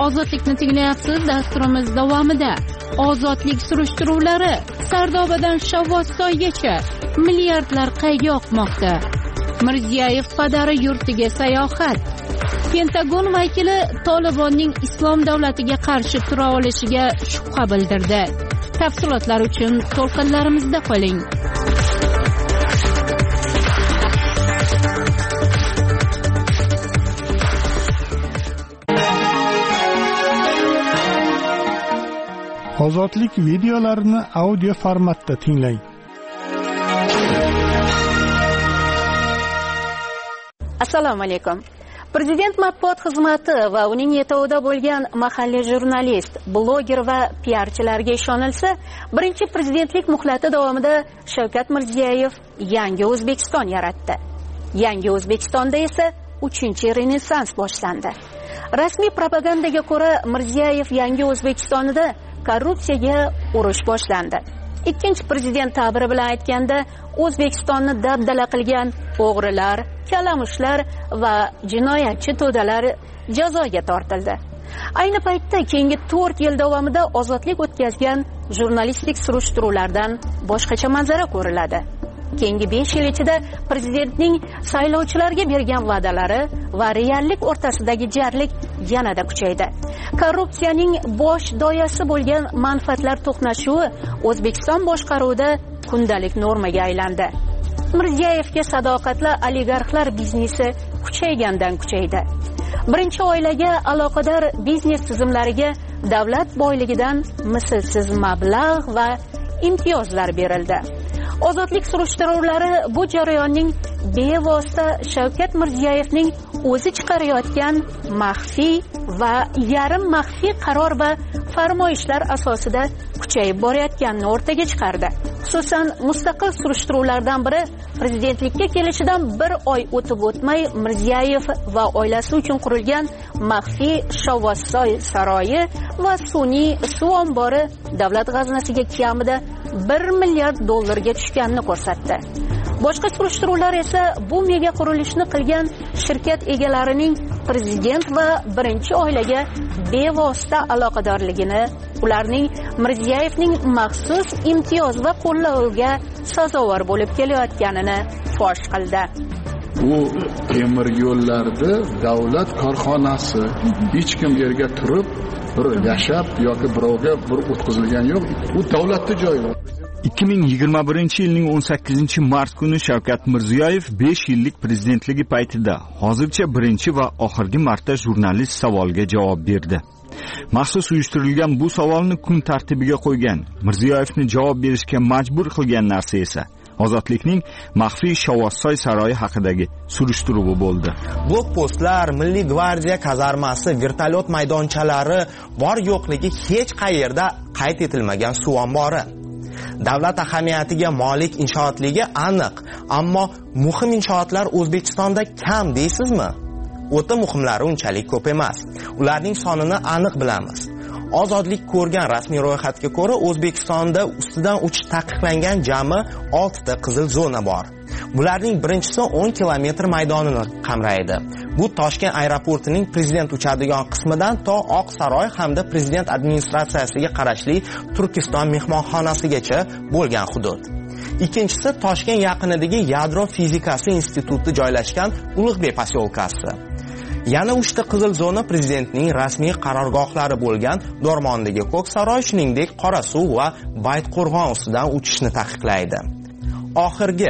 ozodlikni tinglayapsiz. Dasturimiz davomida ozodlik surishtiruvlari Sardobadan Shavvozsoygacha milliardlar qayga oqmoqda? Mirziyoyev padari yurtiga sayohat. Pentagon vakili Tolibonning islom davlatiga qarshi tura olishiga shubha bildirdi. Tafsilotlar uchun to'lqinlarimizda qoling. Ozodlik videolarini audio formatda tinglang. Assalomu alaykum. Prezident matbuot xizmati va uning yetovida bo'lgan mahalliy jurnalist, bloger va piarchilarga ishonilsa, birinchi prezidentlik muhlati davomida Shavkat Mirziyoyev yangi O'zbekiston yaratdi. Yangi O'zbekistonda esa 3-renessans boshlandi. Rasmiy propagandaga ko'ra, Mirziyoyev yangi O'zbekistonida korrupsiyaga urush boshlandi. Ikkinchi prezident ta'biri bilan aytganda, O'zbekistonni dabdala qilgan o'g'rilar, kalamushlar va jinoyatchi to'dalar jazoga tortildi. Ayni paytda keyingi 4 yil davomida ozodlik o'tkazgan jurnalistik surishtiruvlardan boshqacha manzara ko'riladi. Keyingi 5 yil ichida prezidentning saylovchilarga bergan va'dalari va reallik o'rtasidagi jarlik yanada kuchaydi. Korrupsiyaning bosh doyasi bo'lgan manfaatlar to'qnashuvi O'zbekiston boshqaruvida kundalik normaga aylandi. Mirziyoyevga sadoqatli oligarxlar biznesi kuchaygandan kuchaydi. Birinchi oilaga aloqador biznes tizimlariga davlat boyligidan mislsiz mablag' va imtiyozlar berildi. Ozodlik surishtiruvlari bu jarayonning bevosita Shavkat Mirziyoyevning o'zi chiqarayotgan maxfiy va yarim maxfiy qaror va farmoyishlar asosida kuchayib borayotganini o'rtaga chiqardi. Xususan, mustaqil surishtiruvlardan biri prezidentlikka kelishidan 1 oy o'tib o'tmay Mirziyoyev va oilasi uchun qurilgan maxfiy Shavvozsoy saroyi va sun'iy suv ombori davlat g'aznasiga kamida $1 milliard tushganini ko'rsatdi. Boshqa surishtiruvlar esa bu mega qurilishni qilgan shirkat egalarining prezident va birinchi oilaga bevosita aloqadorligini, ularning Mirziyoyevning maxsus imtiyoz va qo'llaviga sazovor bo'lib kelayotganini fosh qildi. Bu temir yo'llarda davlat korxonasi, hech kim yerga turib bir yashab yoki birovga bir o'tkazilgan yo'q. Bu davlatning joyi. 2021-yilning 18-mart kuni Shavkat Mirziyoyev 5 yillik prezidentligi paytida hozircha birinchi va oxirgi marta jurnalist savoliga javob berdi. Maxsus uyushtirilgan bu savolni kun tartibiga qo'ygan, Mirziyoyevni javob berishga majbur qilgan narsa esa ozodlikning maxfiy Shavvozsoy saroyi haqidagi surishtiruvi bo'ldi. Blokpostlar, Milliy gvardiya kazarmasi, vertolyot maydonchalari bor yo'qligi hech qayerda qayd etilmagan suv ombori. Davlat ahamiyatiga molik inshootligi aniq, ammo muhim inshootlar O'zbekistonda kam deysizmi? O'ta muhimlari unchalik ko'p emas. Ularning sonini aniq bilamiz. Ozodlik ko'rgan rasmiy ro'yxatga ko'ra O'zbekistonda ustidan uchish taqiqlangan jami 6 ta qizil zona bor. Bularning birinchisi 10 kilometr maydonini qamraydi. Bu Toshkent aeroportining prezident uchadigan qismidan to Oq saroy hamda prezident administratsiyasiga qarashli Turkiston mehmonxonasigacha bo'lgan hudud. Ikkinchisi Toshkent yaqinidagi Yadro fizikasi instituti joylashgan Ulug'bek posyolkasi. Yana 3 ta qizil zona prezidentning rasmiy qarorgohlari bo'lgan Dormondagi Ko'k saroy, shuningdek Qorasuv va Baytqo'rg'on ustidan uchishni taqiqlaydi. Oxirgi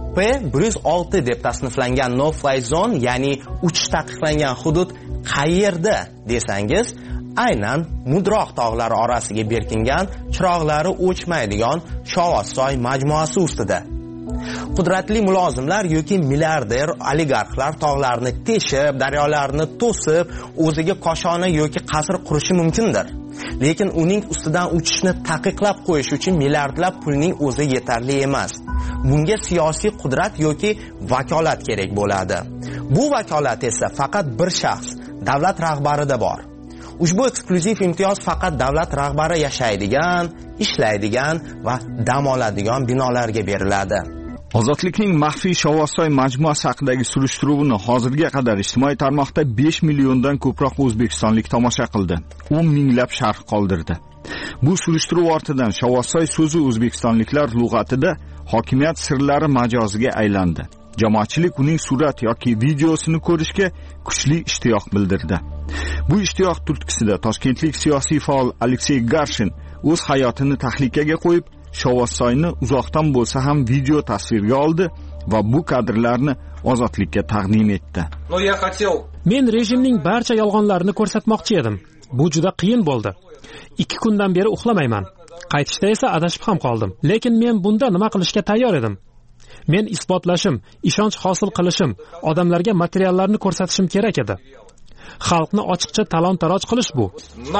P106 deb tasniflangan no-fly zone, ya'ni uchish taqiqlangan hudud qayerda desangiz, aynan Mudroq tog'lari orasiga berkingan, chiroqlari o'chmaydigan Shavvozsoy majmuasi ustida. Qudratli mulozimlar yoki milliarder oligarxlar tog'larni teshib, daryolarni to'sib, o'ziga koshona yoki qasr qurishi mumkindir. Lekin uning ustidan uchishni taqiqlab qo'yish uchun milliardlab pulning o'zi yetarli emas. Bunga siyosiy qudrat yoki vakolat kerak bo'ladi. Bu vakolat esa faqat bir shaxs, davlat rahbarida bor. Ushbu eksklyuziv imtiyoz faqat davlat rahbari yashaydigan, ishlaydigan va dam oladigan binolarga beriladi. Ozodlikning maxfiy Shovvozsoy majmuasi haqidagi surishtiruvni hozirga qadar ijtimoiy tarmoqda 5 milliondan ko'proq o'zbekistonlik tomosha qildi. 10 minglab sharh qoldirdi. Bu surishtiruv ortidan Shovvozsoy so'zi o'zbekistonliklar lug'atida hokimiyat sirlari majoziga aylandi. Jamoatchilik uning surat yoki videosini ko'rishga kuchli ishtiyoq bildirdi. Bu ishtiyoq turtkisida toshkentlik siyosiy faol Aleksey Garshin o'z hayotini tahlikaga qo'yib, Shovvozsoyni uzoqdan bo'lsa ham video tasvirga oldi va bu kadrlarni Ozodlikka taqdim etdi. Men rejimning barcha yolg'onlarini ko'rsatmoqchi edim. Bu juda qiyin bo'ldi. 2 kundan beri uxlamayman. Qaytishda esa adashib ham qoldim. Lekin men bunda nima qilishga tayyor edim? Men isbotlashim, ishonch hosil qilishim, odamlarga materiallarni ko'rsatishim kerak edi. Xalqni ochiqcha talon-taroj qilish bu.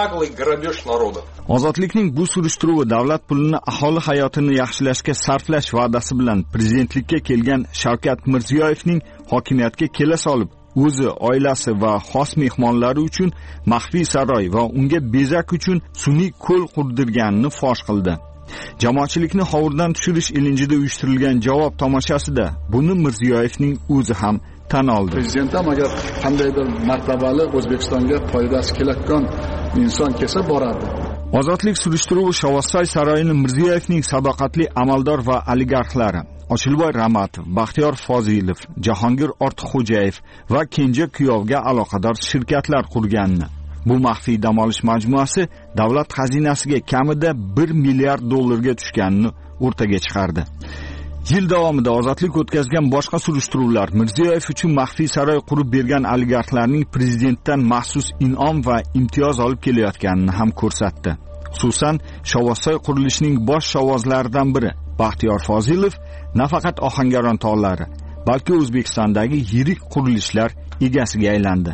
Ozodlikning bu surishtiruvi davlat pulini aholi hayotini yaxshilashga sarflash va'dasi bilan prezidentlikka kelgan Shavkat Mirziyoyevning hokimiyatga kela solib, o'zi, oilasi va xos mehmonlari uchun maxfiy saroy va unga bezak uchun sun'iy ko'l qurdirganini fosh qildi. Jamoatchilikni hovurdan tushirish ilinjida uyushtirilgan javob tomoshasida buni Mirziyoyevning o'zi ham tan oldi. Prezident ham agar qandaydir martabali O'zbekistonga foydasi kelayotgan inson kelsa boradi. Ozodlik surishtiruvi Shovvozsoy saroyini Mirziyoyevning sadoqatli amaldor va oligarxlari Ochilboy Ramatov, Baxtiyor Fozilov, Jahongir Ortiqxo'jayev va kenja kuyovga aloqador shirkatlar qurganini. Bu maxfiy dam olish majmuasi davlat xazinasiga kamida 1 milliard dollarga tushganini o'rtaga chiqardi. Yil davomida Ozodlik o'tkazgan boshqa surishtiruvlar Mirziyoyev uchun maxfiy saroy qurib bergan oligarxlarning prezidentdan maxsus in'om va imtiyoz olib kelayotganini ham ko'rsatdi. Xususan, Shovvozsoy qurilishining bosh shovvozlaridan biri Baxtiyor Fozilov nafaqat Ohangaron tog'lari, balki O'zbekistondagi yirik qurilishlar egasiga aylandi.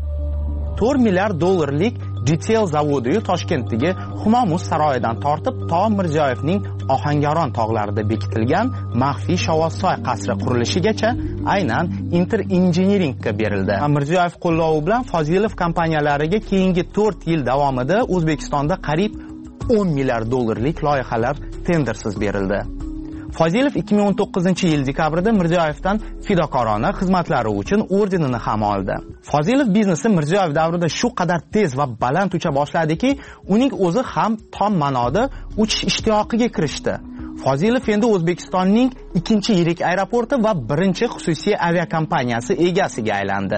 4 milliard dollarlik Jitel zavodi Toshkentdagi Humomus saroyidan tortib to Mirziyoyevning Ohangaron tog'larida bekitilgan maxfiy Shovvozsoy qasri qurilishigacha aynan Inter Engineeringga berildi. Mirziyoyev qo'llovi bilan Fozilov kompaniyalariga keyingi 4 yil davomida O'zbekistonda qariyb 10 milliard dollarlik loyihalar tendersiz berildi. Fozilov 2019-yil dekabrida Mirziyoyevdan fidokorona xizmatlari uchun ordenini ham oldi. Fozilov biznesi Mirziyoyev davrida shu qadar tez va baland ucha boshladiki, uning o'zi ham tom ma'noda uchish ishtiyoqiga kirishdi. Fozilov endi O'zbekistonning ikkinchi yirik aeroporti va birinchi xususiy aviakompaniyasi egasiga aylandi.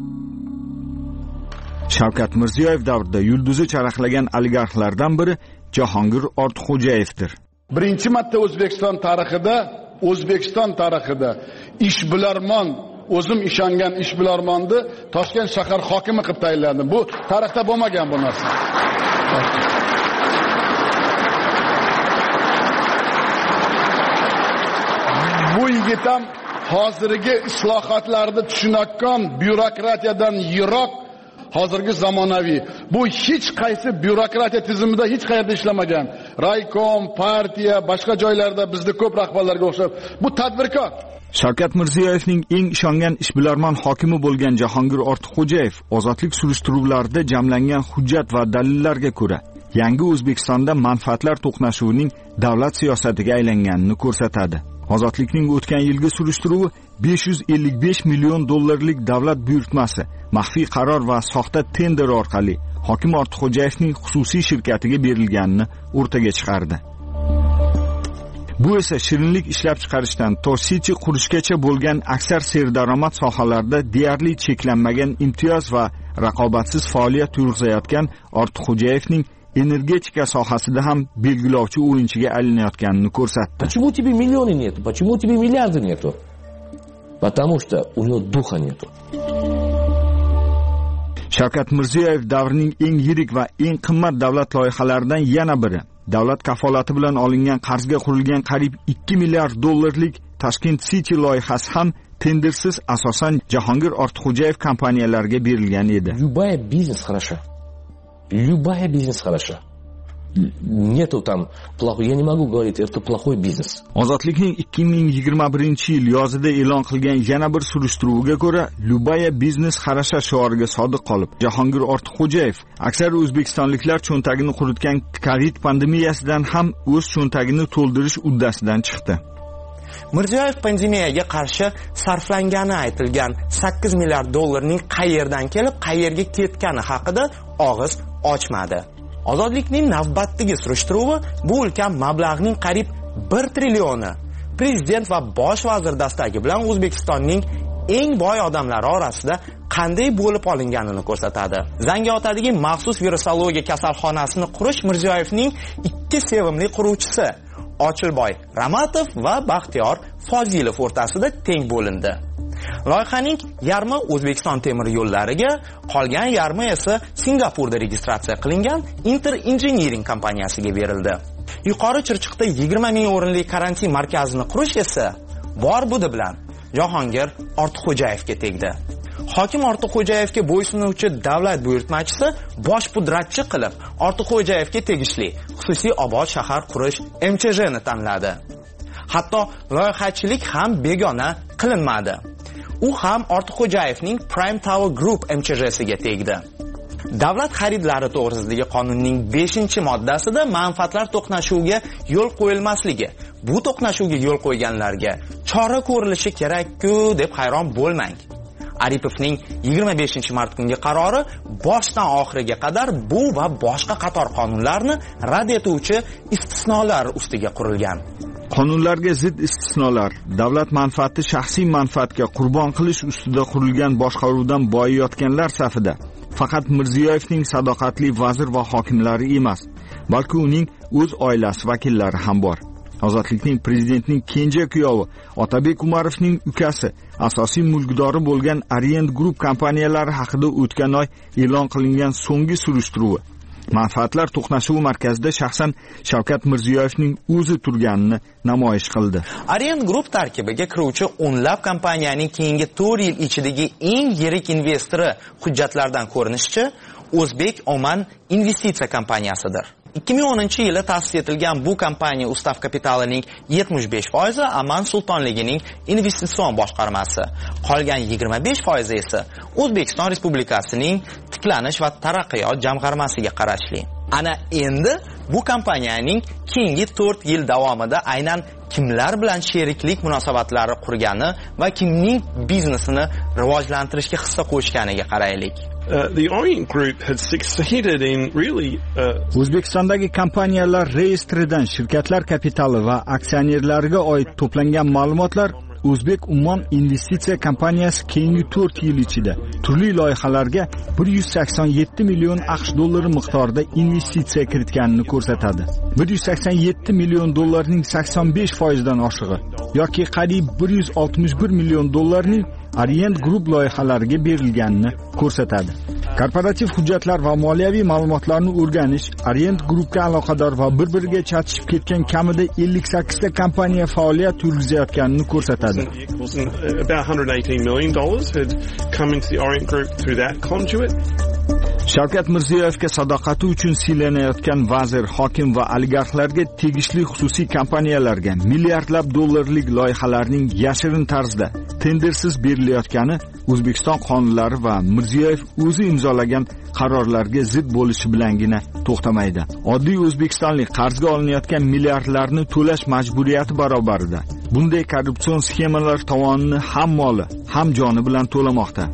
Shavkat Mirziyoyev davrida yulduzi charaqlagan oligarxlardan biri Jahongir Ortiqxo'jayevdir. Birinchi marta O'zbekiston tarixida ishbilarmon, o'zim ishongan ishbilarmonni Toshkent shahar hokimi qilib tayinlandi. Bu tarixda bo'lmagan bu narsa. Bu yigit ham hozirgi islohotlarni tushunayotgan byurokratiyadan yiroq, hozirgi zamonaviy. Bu hech qaysi byurokratiya tizimida hech qayerda ishlamagan. Raykom, partiya, boshqa joylarda bizda ko'p rahbarlarga o'xshab, bu tadbirkor. Shavkat Mirziyoyevning eng ishongan ishbilarmon hokimi bo'lgan Jahongir Ortiqxo'jayev ozodlik surishtiruvlarida jamlangan hujjat va dalillarga ko'ra, yangi O'zbekistonda manfaatlar to'qnashuvining davlat siyosatiga aylanganini ko'rsatadi. Ozodlikning o'tgan yilgi surishtiruvi 555 million dollarlik davlat buyurtmasi, maxfiy qaror va soxta tender orqali hokim Ortiqxo'jayevning xususiy shirkatiga berilganini o'rtaga chiqardi. Bu esa shirinlik ishlab chiqarishdan to City qurishgacha bo'lgan aksar serdaromad sohalarda deyarli cheklanmagan imtiyoz va raqobatsiz faoliyat yurgizayotgan Ortiqxo'jayevning energetika sohasida ham belgilovchi o'yinchiga aylanayotganini ko'rsatdi. Почему тебе миллионы нету? Почему тебе миллиарды нету? Потому что у него духа нету. Shavkat Mirziyoyev davrining eng yirik va eng qimmat davlat loyihalaridan yana biri. Davlat kafolati bilan olingan qarzga qurilgan qariyb 2 milliard dollarlik Tashkent City loyihasi ham tendersiz asosan Jahongir Ortiqxo'jayev kompaniyalariga berilgan edi. Любая бизнес хороша. Любая бизнес хороша. Нету там плохой, я не могу говорить, это плохой бизнес. Ozodlikning 2021-yil yozida e'lon qilgan yana bir surishtiruvga ko'ra, Любая biznes xarasha shioriga sodiq qolib, Jahongir Ortiqxo'jayev aksar o'zbekistonliklar cho'ntagini quritgan Covid pandemiyasidan ham o'z cho'ntagini to'ldirish uddasidan chiqdi. Mirziyoyev pandemiyaga qarshi sarflangani aytilgan 8 milliard dollarning qayerdan kelib, qayerga ketgani haqida og'iz ochmadi. Ozodlikning navbatdagi surishtiruvi bu ulkan mablag'ning qariyb 1 trilioni prezident va bosh vazir dastagi bilan O'zbekistonning eng boy odamlari orasida qanday bo'lib olinganini ko'rsatadi. Zangiotadagi maxsus virusologiya kasalxonasini qurish Mirziyoyevning ikki sevimli quruvchisi Ochilboy Ramatov va Baxtiyor Fozilov o'rtasida teng bo'lindi. Loyihaning yarmi O'zbekiston temir yo'llariga, qolgan yarmi esa Singapurda registratsiya qilingan Inter Engineering kompaniyasiga berildi. Yuqori Chirchiqda 20 ming o'rinli karantin markazini qurish esa bor budi bilan Jahongir Ortiqxo'jayevga tegdi. Hokim Ortiqxo'jayevga bo'ysunuvchi davlat buyurtmachisi bosh pudratchi qilib Ortiqxo'jayevga tegishli xususiy obod shahar qurish MCHni tanladi. Hatto loyihachilik ham begona qilinmadi. U ham Ortiqxo'jayevning Prime Tower Group MCHsiga tegdi. Davlat xaridlari to'g'risidagi qonunning 5-moddasida manfaatlar to'qnashuviga yo'l qo'yilmasligi, bu to'qnashuvga yo'l qo'yganlarga chora ko'rilishi kerak-ku deb hayron bo'lmang. Aripovning 25-mart kungi qarori boshdan oxiriga qadar bu va boshqa qator qonunlarni rad etuvchi istisnolar ustiga qurilgan. Qonunlarga zid istisnolar, davlat manfaati shaxsiy manfaatga qurbon qilish ustida qurilgan boshqaruvdan boyiyotganlar safida faqat Mirziyoyevning sadoqatli vazir va hokimlari emas, balki uning o'z oilasi vakillari ham bor. Ozodlikning prezidentning kenja kuyovi Otabek Umarovning ukasi asosiy mulkdori bo'lgan Orient Group kompaniyalari haqida o'tgan oy e'lon qilingan so'nggi surishtiruvi manfaatlar to'qnashuvi markazida shaxsan Shavkat Mirziyoyevning o'zi turganini namoyish qildi. Orient Group tarkibiga kiruvchi o'nlab kompaniyaning keyingi 4 yil ichidagi eng yirik investori hujjatlardan ko'rinishicha O'zbek Oman investitsiya kompaniyasidir. 2010-yili ta'sis etilgan bu kompaniya ustav kapitalining 75% Aman sultonligining investitsion boshqarmasi, qolgan 25% esa O'zbekiston Respublikasining tiklanish va taraqqiyot jamg'armasiga qarashli. Ana endi bu kompaniyaning keyingi 4 yil davomida aynan kimlar bilan sheriklik munosabatlari qurgani va kimning biznesini rivojlantirishga hissa qo'shganiga qaraylik. The Orient Group had succeeded in really O'zbekistondagi kompaniyalar reyestridan shirkatlar kapitali va aksionerlariga oid to'plangan ma'lumotlar O'zbek Ummon investitsiya kompaniyasi keyingi 4 yil ichida turli loyihalarga 187 million AQSh dollari miqdorida investitsiya kiritganini ko'rsatadi. 187 million dollarning 85% dan oshig'i yoki qariyb 161 million dollarning Orient Group loyihalariga berilganini ko'rsatadi. Korporativ hujjatlar va moliyaviy ma'lumotlarni o'rganish Orient Groupga aloqador va bir-biriga chatishib ketgan kamida 58 ta kompaniya faoliyat yuritayotganini ko'rsatadi. About $118 million had come into the Orient Group through that conduit. Shavkat Mirziyoyevga sadoqati uchun siylanayotgan vazir, hokim va oligarxlarga tegishli xususiy kompaniyalarga milliardlab dollarlik loyihalarning yashirin tarzda tendersiz berilayotgani O'zbekiston qonunlari va Mirziyoyev o'zi imzolagan qarorlarga zid bo'lishi bilangina to'xtamaydi. Oddiy o'zbekistonlik qarzga olinayotgan milliardlarni to'lash majburiyati barobarida bunday korrupsion sxemalar tovonini ham moli, ham joni bilan to'lamoqda.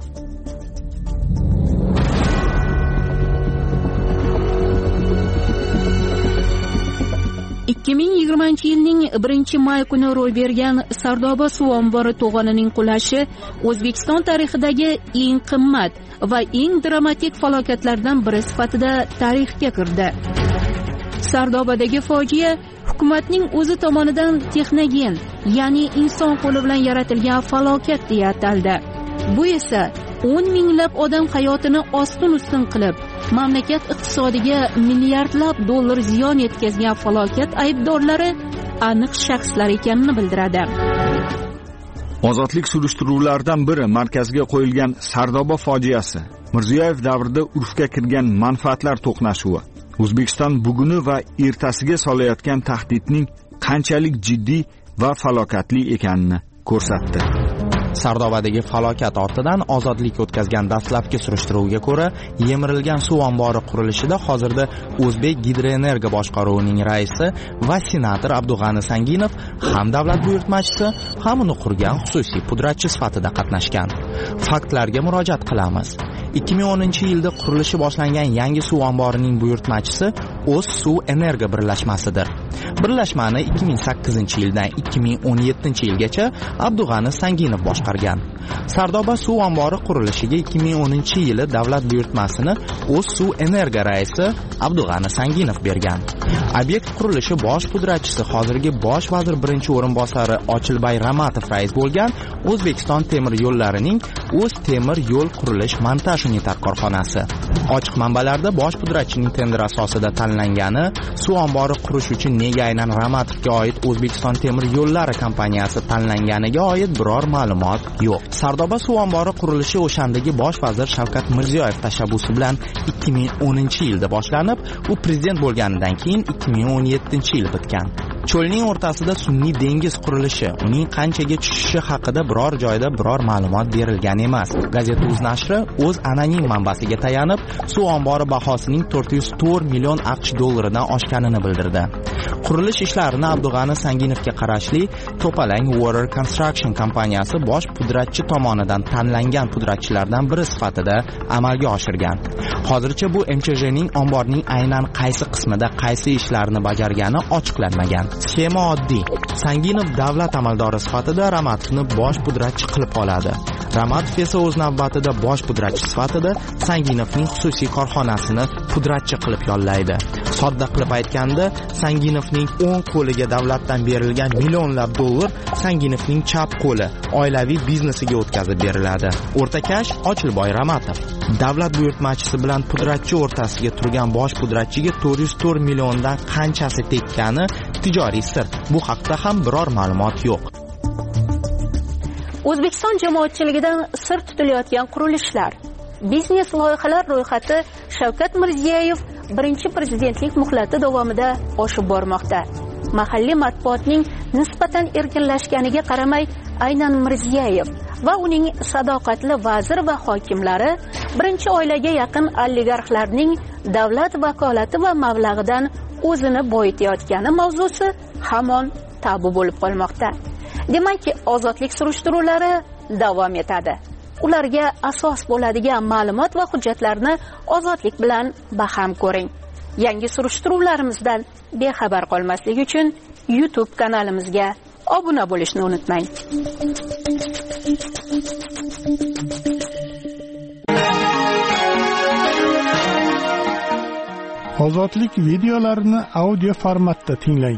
yilning 1-may kuni ro'y bergan Sardoba suv ombori to'g'onining qulashi O'zbekiston tarixidagi eng qimmat va eng dramatik falokatlardan biri sifatida tarixga kirdi. Sardobadagi fojia hukumatning o'zi tomonidan texnogen, ya'ni inson qo'li bilan yaratilgan falokat deya ataldi. Bu esa 10 minglab odam hayotini ostin-ustin qilib, mamlakat iqtisodiga milliardlab dollar ziyon yetkazgan falokat aybdorlari aniq shaxslar ekanini bildiradi. Ozodlik surishtiruvlaridan biri markazga qo'yilgan Sardoba fojiasi, Mirziyoyev davrida urfga kirgan manfaatlar to'qnashuvi, O'zbekiston buguni va ertasiga solayotgan tahdidning qanchalik jiddiy va falokatli ekanini ko'rsatdi. Sardobadagi falokat ortidan Ozodlik o'tkazgan dastlabki surishtiruvga ko'ra, yemirilgan suv ombori qurilishida hozirda O'zbek Gidroenergo boshqaruvining raisi va senator Abdug'ani Sanginov ham davlat buyurtmachisi, ham uni qurgan xususiy pudratchi sifatida qatnashgan. Faktlarga murojaat qilamiz. 2010-yilda qurilishi boshlangan yangi suv omborining buyurtmachisi O'z suv energo birlashmasidir. Birlashmani 2008-yildan 2017-yilgacha Abdug'ani Sanginov boshqargan. Sardoba suv ombori qurilishiga 2010-yili davlat buyurtmasini O'z suv energo raisi Abdug'ani Sanginov bergan. Obyekt qurilishi bosh pudratchisi hozirgi bosh vazir birinchi o'rinbosari Ochilbay Ramatov rais bo'lgan O'zbekiston temir yo'llarining O'z temir yo'l qurilish montaj unitar korxonasi. Ochiq manbalarda bosh pudratchining tender asosida tanlangani, suv ombori qurish uchun nega aynan Ramatovga oid O'zbekiston temir yo'llari kompaniyasi tanlanganiga oid biror ma'lumot yo'q. Sardoba suv ombori qurilishi o'shandagi bosh vazir Shavkat Mirziyoyev tashabbusi bilan 2010-yilda boshlanib, u prezident bo'lganidan keyin 2017-yil bitgan. Cho'lning o'rtasida sun'iy dengiz qurilishi, uning qanchaga tushishi haqida biror joyda biror ma'lumot berilgan emas. Gazeta.uz nashri o'z anonim manbasiga tayanib, suv ombori bahosining 404 million AQSh dollaridan oshganini bildirdi. Qurilish ishlarini Abdug'ani Sanginovga qarashli To'palang Water Construction kompaniyasi bosh pudratchi tomonidan tanlangan pudratchilardan biri sifatida amalga oshirgan. Hozircha bu MCHning omborning aynan qaysi qismida qaysi ishlarni bajargani ochiqlanmagan. Sxema oddiy. Sanginov davlat amaldori sifatida Ramatovni bosh pudratchi qilib oladi. Ramatov esa o'z navbatida bosh pudratchi sifatida Sanginovning xususiy korxonasini pudratchi qilib yollaydi. Sodda qilib aytganda, Sanginovning o'ng qo'liga davlatdan berilgan millionlab dollar Sanginovning chap qo'li oilaviy biznesiga o'tkazib beriladi. O'rtakash Ochilboy Ramatov. Davlat buyurtmachisi bilan pudratchi o'rtasiga turgan bosh pudratchiga 404 milliondan qanchasi tekkani tijoriy sir. Bu haqda ham biror ma'lumot yo'q. O'zbekiston jamoatchiligidan sir tutilayotgan qurilishlar. Biznes loyihalar ro'yxati Shavkat Mirziyoyev birinchi prezidentlik muhlati davomida oshib bormoqda. Mahalliy matbuotning nisbatan erkinlashganiga qaramay, aynan Mirziyoyev va uning sadoqatli vazir va hokimlari birinchi oilaga yaqin oligarxlarning davlat vakolati va mablag'idan o'zini boyitayotgani mavzusi hamon tabu bo'lib qolmoqda. Demak, ozodlik surishtiruvlari davom etadi. Ularga asos bo'ladigan ma'lumot va hujjatlarni ozodlik bilan baham ko'ring. Yangi surishtiruvlarimizdan bexabar qolmaslik uchun YouTube kanalimizga obuna bo'lishni unutmang. Ozodlik videolarini audio formatda tinglang.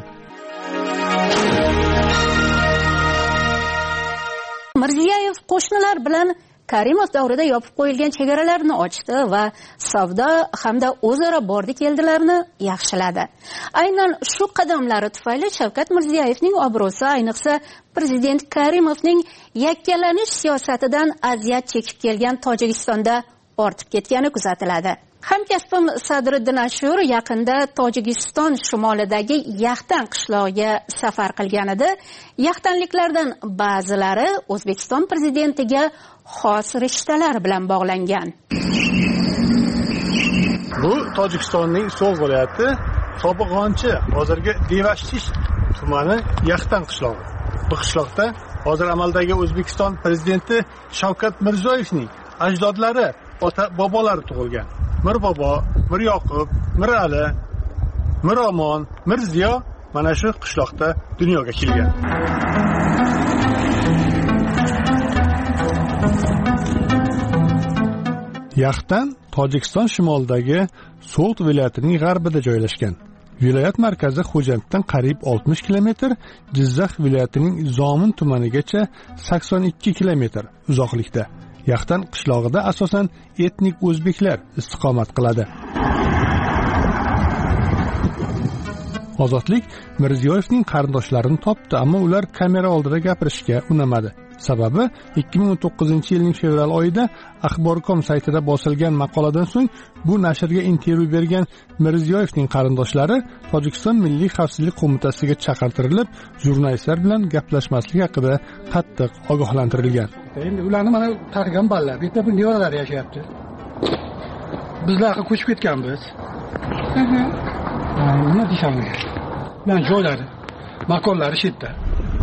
Mirziyoyev qo'shnilar bilan Karimov davrida yopib qo'yilgan chegaralarni ochdi va savdo hamda o'zaro bordi-keldilarni yaxshiladi. Aynan shu qadamlari tufayli Shavkat Mirziyoyevning obro'si, ayniqsa prezident Karimovning yakkalanish siyosatidan aziyat chekib kelgan Tojikistonda ortib ketgani kuzatiladi. Hamkasbim Sadriddin Ashur yaqinda Tojikiston shimolidagi Yaxtan qishlog'iga safar qilganida, yaxtanliklardan ba'zilari O'zbekiston prezidentiga xos rishtalar bilan bog'langan. Bu Tojikistonning So'l viloyati Sobig'onchi, hozirgi Devashtish tumani Yaxtan qishlog'i. Bu qishloqda hozir amaldagi O'zbekiston prezidenti Shavkat Mirziyoyevning ajdodlari, ota-bobolari tug'ilgan. Mir bobo, Mir Yoqub, Mir Ali, Mir Omon, Mir Ziyo mana shu qishloqda dunyoga kelgan. Yaxtan Tojikiston shimolidagi So'lt viloyatining g'arbida joylashgan. Viloyat markazi Xo'janddan qariyb 60 kilometr, Jizzax viloyatining Zomin tumanigacha 82 kilometr uzoqlikda. Yaxtan qishlog'ida asosan etnik o'zbeklar istiqomat qiladi. Ozodlik Mirziyoyevning qarindoshlarini topdi, ammo ular kamera oldida gapirishga unamadi. Sababi 2019-yilning fevral oyida Axborcom saytida bosilgan maqoladan so'ng bu nashrga intervyu bergan Mirziyoyevning qarindoshlari Tojikiston Milliy xavfsizlik qo'mitasiga chaqirtirilib, jurnalistlar bilan gaplashmaslik haqida qattiq ogohlantirilgan. Endi ularni mana tarqagan ballar, bu yerda bir nevaralar yashayapti. Bizlarga ko'chib ketganmiz. Nima deysham? Men joylari, makonlari shu yerda.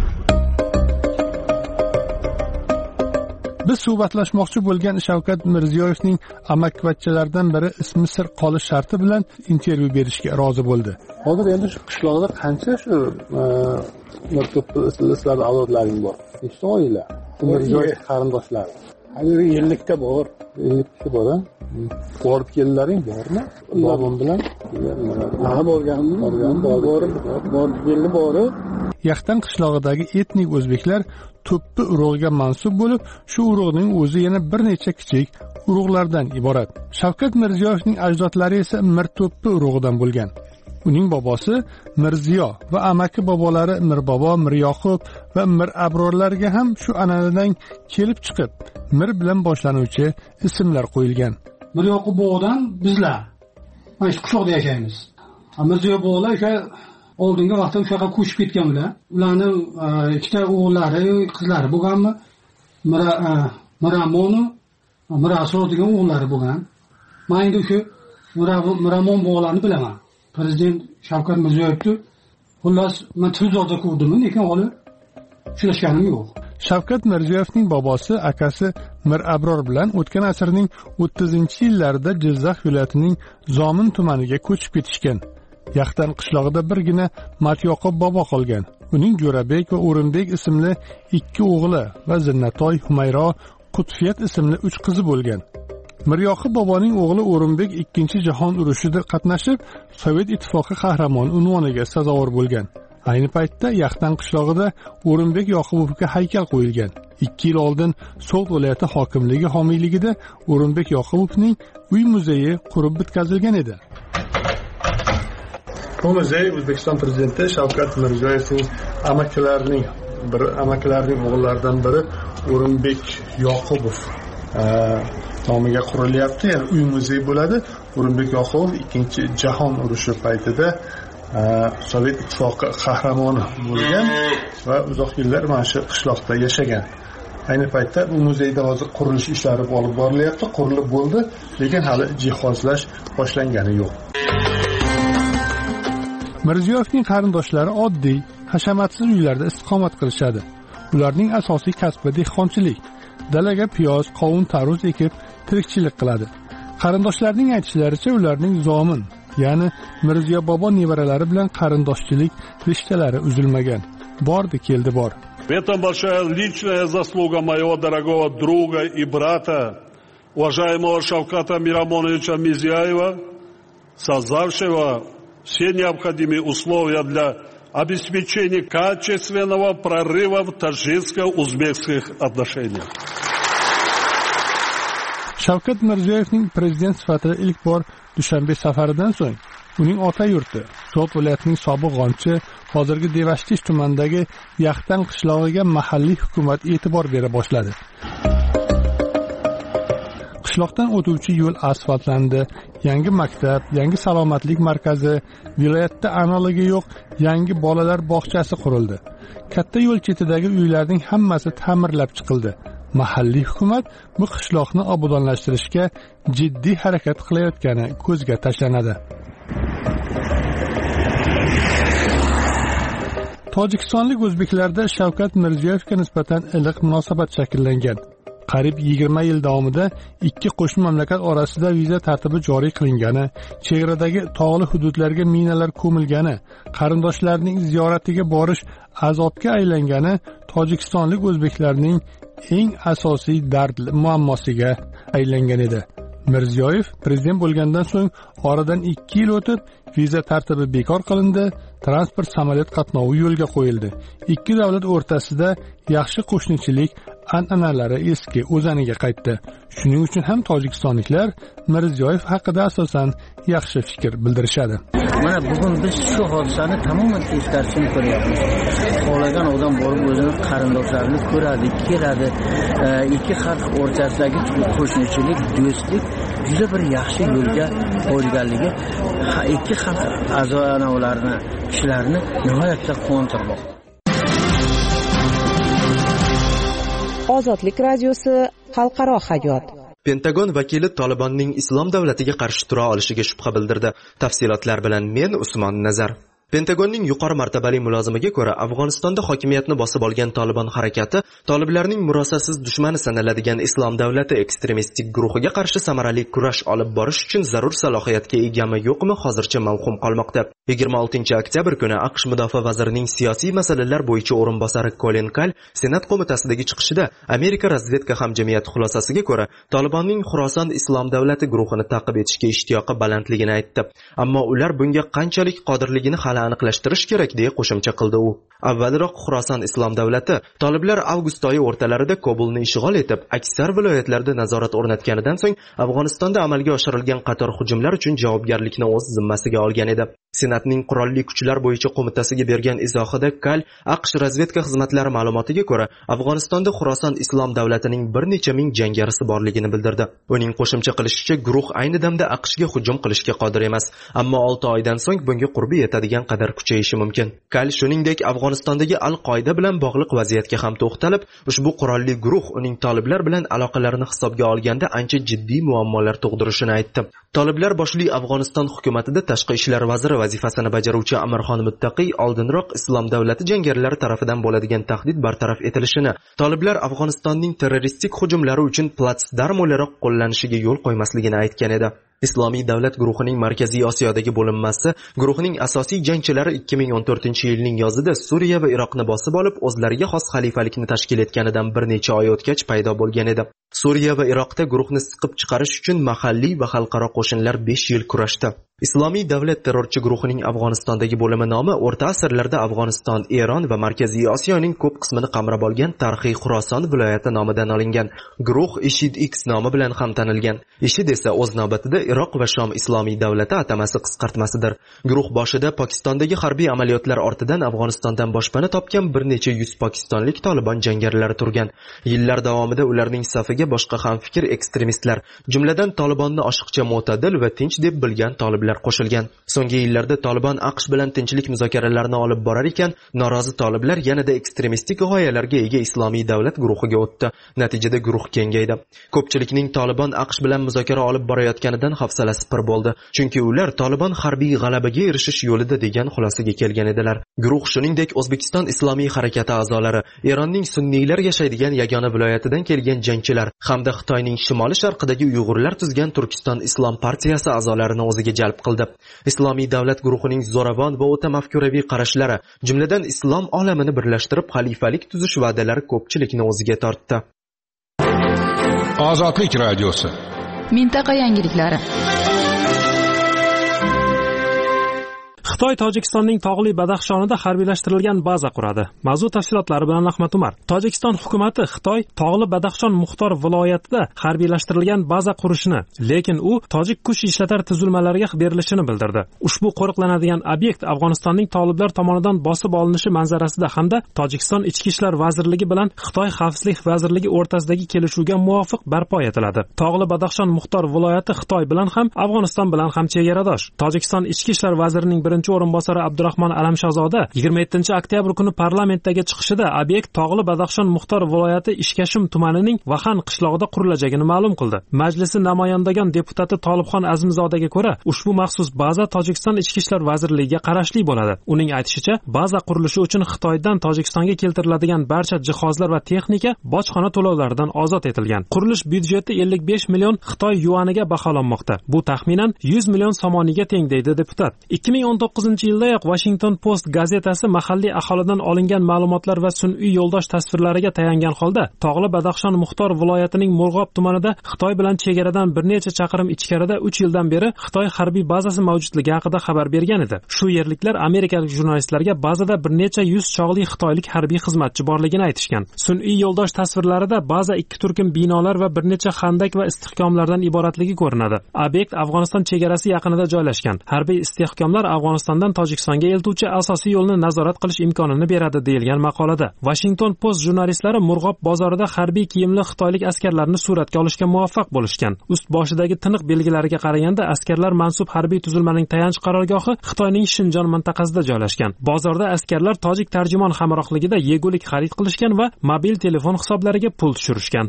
Biz suhbatlashmoqchi bo'lgan Shavkat Mirziyoyevning amakivachchalaridan biri ismi sir qolish sharti bilan intervyu berishga rozi bo'ldi. Hozir endi shu qishloqda qancha shu sizlarning avlodlaring bor? Nechta oila? Mirziyoyev qarindoshlari. Hali 50 ta bor. 50 ta bor, ha? Borib keldilaring bormi? Bobom bilan? Ha, borgandim. Borib keldi bori. Yaxtan qishlog'idagi etnik o'zbeklar to'ppi urug'iga mansub bo'lib, shu urug'ning o'zi yana bir necha kichik urug'lardan iborat. Shavkat Mirziyoyevning ajdodlari esa Mirto'ppi urug'idan bo'lgan. Uning bobosi Mirziyo va amaki bobolari Mirbobo, Miryoqub va Mirabrorlarga ham shu an'anadan kelib chiqib, Mir bilan boshlanuvchi ismlar qo'yilgan. Miryoqub bobodan bizlar mana shu qishloqda yashaymiz. Mirziyo bobolar oldingi vaqtda o'sha yoqqa ko'chib ketganlar. Ularning ikkita o'g'illari, qizlari bo'lganmi? Miramon, Mirasro degan o'g'illari bo'lgan. Men endi shu Miramon bobolarni bilaman. Prezident Shavkat Mirziyoyevni xullas men televizorda ko'rdim, lekin hali uchrashganim yo'q. Shavkat Mirziyoyevning bobosi akasi Mirabror bilan o'tgan asrning 30-yillarida Jizzax viloyatining Zomin tumaniga ko'chib ketishgan. Yaxtan qishlog'ida birgina Matyoqub bobo qolgan. Uning Jo'rabek va O'rinbek ismli 2 o'g'li va Zinnatoy, Humayro, Qutfiyat ismli 3 qizi bo'lgan. Miryoqub boboning o'g'li O'rinbek 2-jahon urushida qatnashib, Sovet ittifoqi qahramoni unvoniga sazovor bo'lgan. Ayni paytda Yaxtan qishlog'ida O'rinbek Yoqubovga haykal qo'yilgan. 2 yil oldin So'g'd viloyati hokimligi homiyligida O'rinbek Yoqubovning uy muzeyi qurib bitkazilgan edi. Bu muzey O'zbekiston prezidenti Shavkat Mirziyoyevning amakilarining o'g'illaridan biri O'rinbek Yoqubov nomiga qurilyapti. Ya'ni uy muzey bo'ladi. O'rinbek Yoqubov 2-jahon urushi paytida Sovet ittifoqi qahramoni bo'lgan va uzoq yillar mana shu qishloqda yashagan. Ayni paytda bu muzeyda hozir qurilish ishlari olib borilyapti. Qurilib bo'ldi, lekin hali jihozlash boshlangani yo'q. Mirziyoyevning qarindoshlari oddiy, hashamatsiz uylarda istiqomat qilishadi. Ularning asosiy kasbi dehqonchilik. Dalaga piyoz, qovun, tarvuz ekib tirikchilik qiladi. Qarindoshlarining aytishlaricha ularning Zomin, ya'ni Mirziyo bobo nevaralari bilan qarindoshchilik rishtalari uzilmagan. Bordi keldi bor. В этом большая личная заслуга моего дорогого друга и брата, уважаемого Шавката Мирамоновича Мирзияева, создавшего все необходимые условия для обеспечения качественного прорыва в таджикско-узбекских отношениях. Shavkat Mirziyoyevning prezident sifatida ilk bor Dushanbe safaridan so'ng uning ota yurti, So'g'd viloyatining sobiq g'onchi, hozirgi Devashtish tumanidagi Yaxtan qishlog'iga mahalliy hukumat e'tibor bera boshladi. Qishloqdan o'tuvchi yo'l asfaltlandi, yangi maktab, yangi salomatlik markazi, viloyatda analogi yo'q yangi bolalar bog'chasi qurildi. Katta yo'l chetidagi uylarning hammasi ta'mirlab chiqildi. Mahalliy hukumat bu qishloqni obodonlashtirishga jiddiy harakat qilayotgani ko'zga tashlanadi. Tojikistonlik o'zbeklarda Shavkat Mirziyoyevga nisbatan iliq munosabat shakllangan. Qariyb 20 yil davomida ikki qo'shni mamlakat orasida viza tartibi joriy qilingani, chegaradagi tog'li hududlarga minalar ko'milgani, qarindoshlarning ziyoratiga borish azobga aylangani tojikistonlik o'zbeklarning eng asosiy dard muammosiga aylangan edi. Mirziyoyev prezident bo'lgandan so'ng oradan 2 yil o'tib viza tartibi bekor qilindi, transport samolyot qatnovi yo'lga qo'yildi. Ikki davlat o'rtasida yaxshi qo'shnichilik an'analari eski o'zaniga qaytdi. Shuning uchun ham tojikistonliklar Mirziyoyev haqida asosan yaxshi fikr bildirishadi. Mana bugun biz shu hodisani tamoman teskarisini ko'ryapmiz. Xohlagan odam borib o'zini qarindoshlarini ko'radi, keladi. Ikki xalq o'rtasidagi qo'shnichilik, do'stlik juda bir yaxshi yo'lga qo'yilganligi ikki xalq a'zolarini, kishilarni nihoyatda quvontirmoqda. Ozodlik radiosi xalqaro hayot. Pentagon vakili Tolibonning islom davlatiga qarshi tura olishiga shubha bildirdi. Tafsilotlar bilan men Usmon Nazar. Pentagonning yuqori martabali mulozimiga ko'ra, Afg'onistonda hokimiyatni bosib olgan Tolibon harakati Toliblarning murosasiz dushmani sanaladigan Islom davlati ekstremistik guruhiga qarshi samarali kurash olib borish uchun zarur salohiyatga egami yo'qmi hozircha mavhum qolmoqda. 26-oktyabr kuni AQSh mudofaa vazirining siyosiy masalalar bo'yicha o'rinbosari Colin Kahl Senat qo'mitasidagi chiqishida Amerika razvedka hamjamiyati xulosasiga ko'ra, Tolibonning Xuroson islom davlati guruhini ta'qib etishga ishtiyoqi balandligini aytdi. Ammo ular bunga qanchalik qodirligini hali aniqlashtirish kerak deya qo'shimcha qildi u. Avvalroq Xuroson islom davlati Toliblar avgust oyi o'rtalarida Kobulni ishg'ol etib, aksar viloyatlarda nazorat o'rnatganidan so'ng Afg'onistonda amalga oshirilgan qator hujumlar uchun javobgarlikni o'z zimmasiga olgan edi. Senatning qurolli kuchlar bo'yicha qo'mitasiga bergan izohida Kahl AQSh razvedka xizmatlari ma'lumotiga ko'ra, Afg'onistonda Xuroson islom davlatining bir necha ming jangarisi borligini bildirdi. Uning qo'shimcha qilishicha, guruh ayni damda AQShga hujum qilishga qodir emas, ammo 6 oydan so'ng bunga qurbi yetadigan qadar kuchayishi mumkin. Kahl shuningdek Afg'onistondagi Al-Qoida bilan bog'liq vaziyatga ham to'xtalib, ushbu qurolli guruh uning Toliblar bilan aloqalarini hisobga olganda ancha jiddiy muammolar tug'dirishini aytdi. Toliblar boshli Afg'oniston hukumatida tashqi ishlar vaziri vazifasini bajaruvchi Amirxon Muttaqiy oldinroq islom davlati jangarilari tarafidan bo'ladigan tahdid bartaraf etilishini, Toliblar Afg'onistonning terroristik hujumlari uchun platsdarm o'laroq qo'llanishiga yo'l qo'ymasligini aytgan edi. Islomiy davlat guruhining Markaziy Osiyodagi bo'linmasi guruhining asosiy jangchilari 2014-yilning yozida Suriya va Iroqni bosib olib, o'zlariga xos xalifalikni tashkil etganidan bir necha oy o'tgach paydo bo'lgan edi. Suriya va Iroqda guruhni siqib chiqarish uchun mahalliy va xalqaro qo'shinlar 5 yil kurashdi. Islomiy davlat terrorchi guruhining Afg'onistondagi bo'limi nomi o'rta asrlarda Afg'oniston, Eron va Markaziy Osiyoning ko'p qismini qamrab olgan tarixiy Xuroson viloyati nomidan olingan. Guruh IShID X nomi bilan ham tanilgan. IShID esa o'z navbatida Iroq va Shom islomiy davlati atamasi qisqartmasidir. Guruh boshida Pokistondagi harbiy amaliyotlar ortidan Afg'onistondan boshpana topgan bir necha yuz pokistonlik Tolibon jangarilari turgan. Yillar davomida ularning safiga boshqa hamfikr ekstremistlar, jumladan Tolibonni oshiqcha mo'tadil va tinch deb bilgan toliblar qo'shilgan. So'nggi yillarda Tolibon AQSh bilan tinchlik muzokaralarini olib borar ekan, norozi toliblar yanada ekstremistik g'oyalarga ega islomiy davlat guruhiga o'tdi. Natijada guruh kengaydi. Ko'pchilikning Tolibon AQSh bilan muzokara olib borayotganidan hafsalasi pir bo'ldi, chunki ular Tolibon harbiy g'alabaga erishish yo'lida degan xulosaga kelgan edilar. Guruh shuningdek O'zbekiston islomiy harakati a'zolari, Eronning sunniylar yashaydigan yagona viloyatidan kelgan jangchilar hamda Xitoyning shimoli sharqidagi Uyg'urlar tuzgan Turkiston islom partiyasi a'zolarini o'ziga jalb qildi. Islomiy davlat guruhining zo'ravon va o'ta mafkuraviy qarashlari, jumladan islom olamini birlashtirib xalifalik tuzish va'dalari ko'pchilikni o'ziga tortdi. Ozodlik radiosi. Mintaqa yangiliklari. Xitoy Tojikistonning tog'li Badaxshonida harbiylashtirilgan baza quradi. Mavzu tafsilotlari bilan Ahmad Umar. Tojikiston hukumatı Xitoy tog'li Badaxshon muxtor viloyatida harbiylashtirilgan baza qurishini, lekin u tojik kuch ishlatar tuzilmalariga berilishini bildirdi. Ushbu qo'riqlanadigan obyekt Afg'onistonning toliblar tomonidan bosib olinishi manzarasida hamda Tojikiston Ichki ishlar vazirligi bilan Xitoy xavfsizlik vazirligi o'rtasidagi kelishuvga muvofiq barpo etiladi. Tog'li Badaxshon muxtor viloyati Xitoy bilan ham, Afg'oniston bilan ham chegaradosh. Tojikiston Ichki ishlar vazirining birinchi o'rinbosari Abdurahmon Alamshahzoda 27-oktyabr kuni parlamentdagi chiqishida obyekt tog'li Badaxshon muxtor viloyati Ishkashim tumanining Vahan qishlog'ida qurilajagini ma'lum qildi. Majlisi namoyandagan deputati Tolibxon Azimzodaga ko'ra, ushbu maxsus baza Tojikiston Ichki ishlar vazirligiga qarashli bo'ladi. Uning aytishicha, baza qurilishi uchun Xitoydan Tojikistonga keltiriladigan barcha jihozlar va texnika bojxona to'lovlaridan ozod etilgan. Qurilish byudjeti 55 million Xitoy yuaniga baholanmoqda. Bu taxminan 100 million somoniga teng deydi deputat. 2019 2009-yildayoq Washington Post gazetasi mahalliy aholidan olingan ma'lumotlar va sun'iy yo'ldosh tasvirlariga tayangan holda Tog'li Badaxshon Muxtor viloyatining Murg'ob tumanida Xitoy bilan chegaradan bir necha chaqirim ichkarida 3 yildan beri Xitoy harbiy bazasi mavjudligi haqida xabar bergan edi. Shu yerliklar amerikalik jurnalistlarga bazada bir necha yuz chog'li xitoylik harbiy xizmatchi borligini aytishgan. Sun'iy yo'ldosh tasvirlarida baza 2 turkum binolar va bir necha xandak va istehkomlardan iboratligi ko'rinadi. Obyekt Afg'oniston chegarasi yaqinida joylashgan. Harbiy istehkomlar Afg'onistondan Tojikistonga eltuvchi asosiy yo'lni nazorat qilish imkonini beradi deyilgan maqolada. Washington Post jurnalistlari Murg'ob bozorida harbiy kiyimli xitoylik askarlarni suratga olishga muvaffaq bo'lishgan. Ust boshidagi tiniq belgilariga qaraganda askarlar mansub harbiy tuzilmaning tayanch qarorgohi Xitoyning Shinjon mintaqasida joylashgan. Bozorda askarlar tojik tarjimon hamrohligida yegulik xarid qilishgan va mobil telefon hisoblariga pul tushirishgan.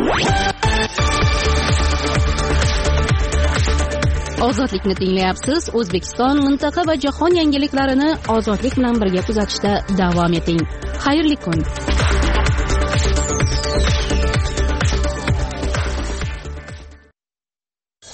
Ozodlikni tinglayapsiz. O'zbekiston, mintaqa va jahon yangiliklarini ozodlik bilan birga kuzatishda davom eting. Xayrli kun.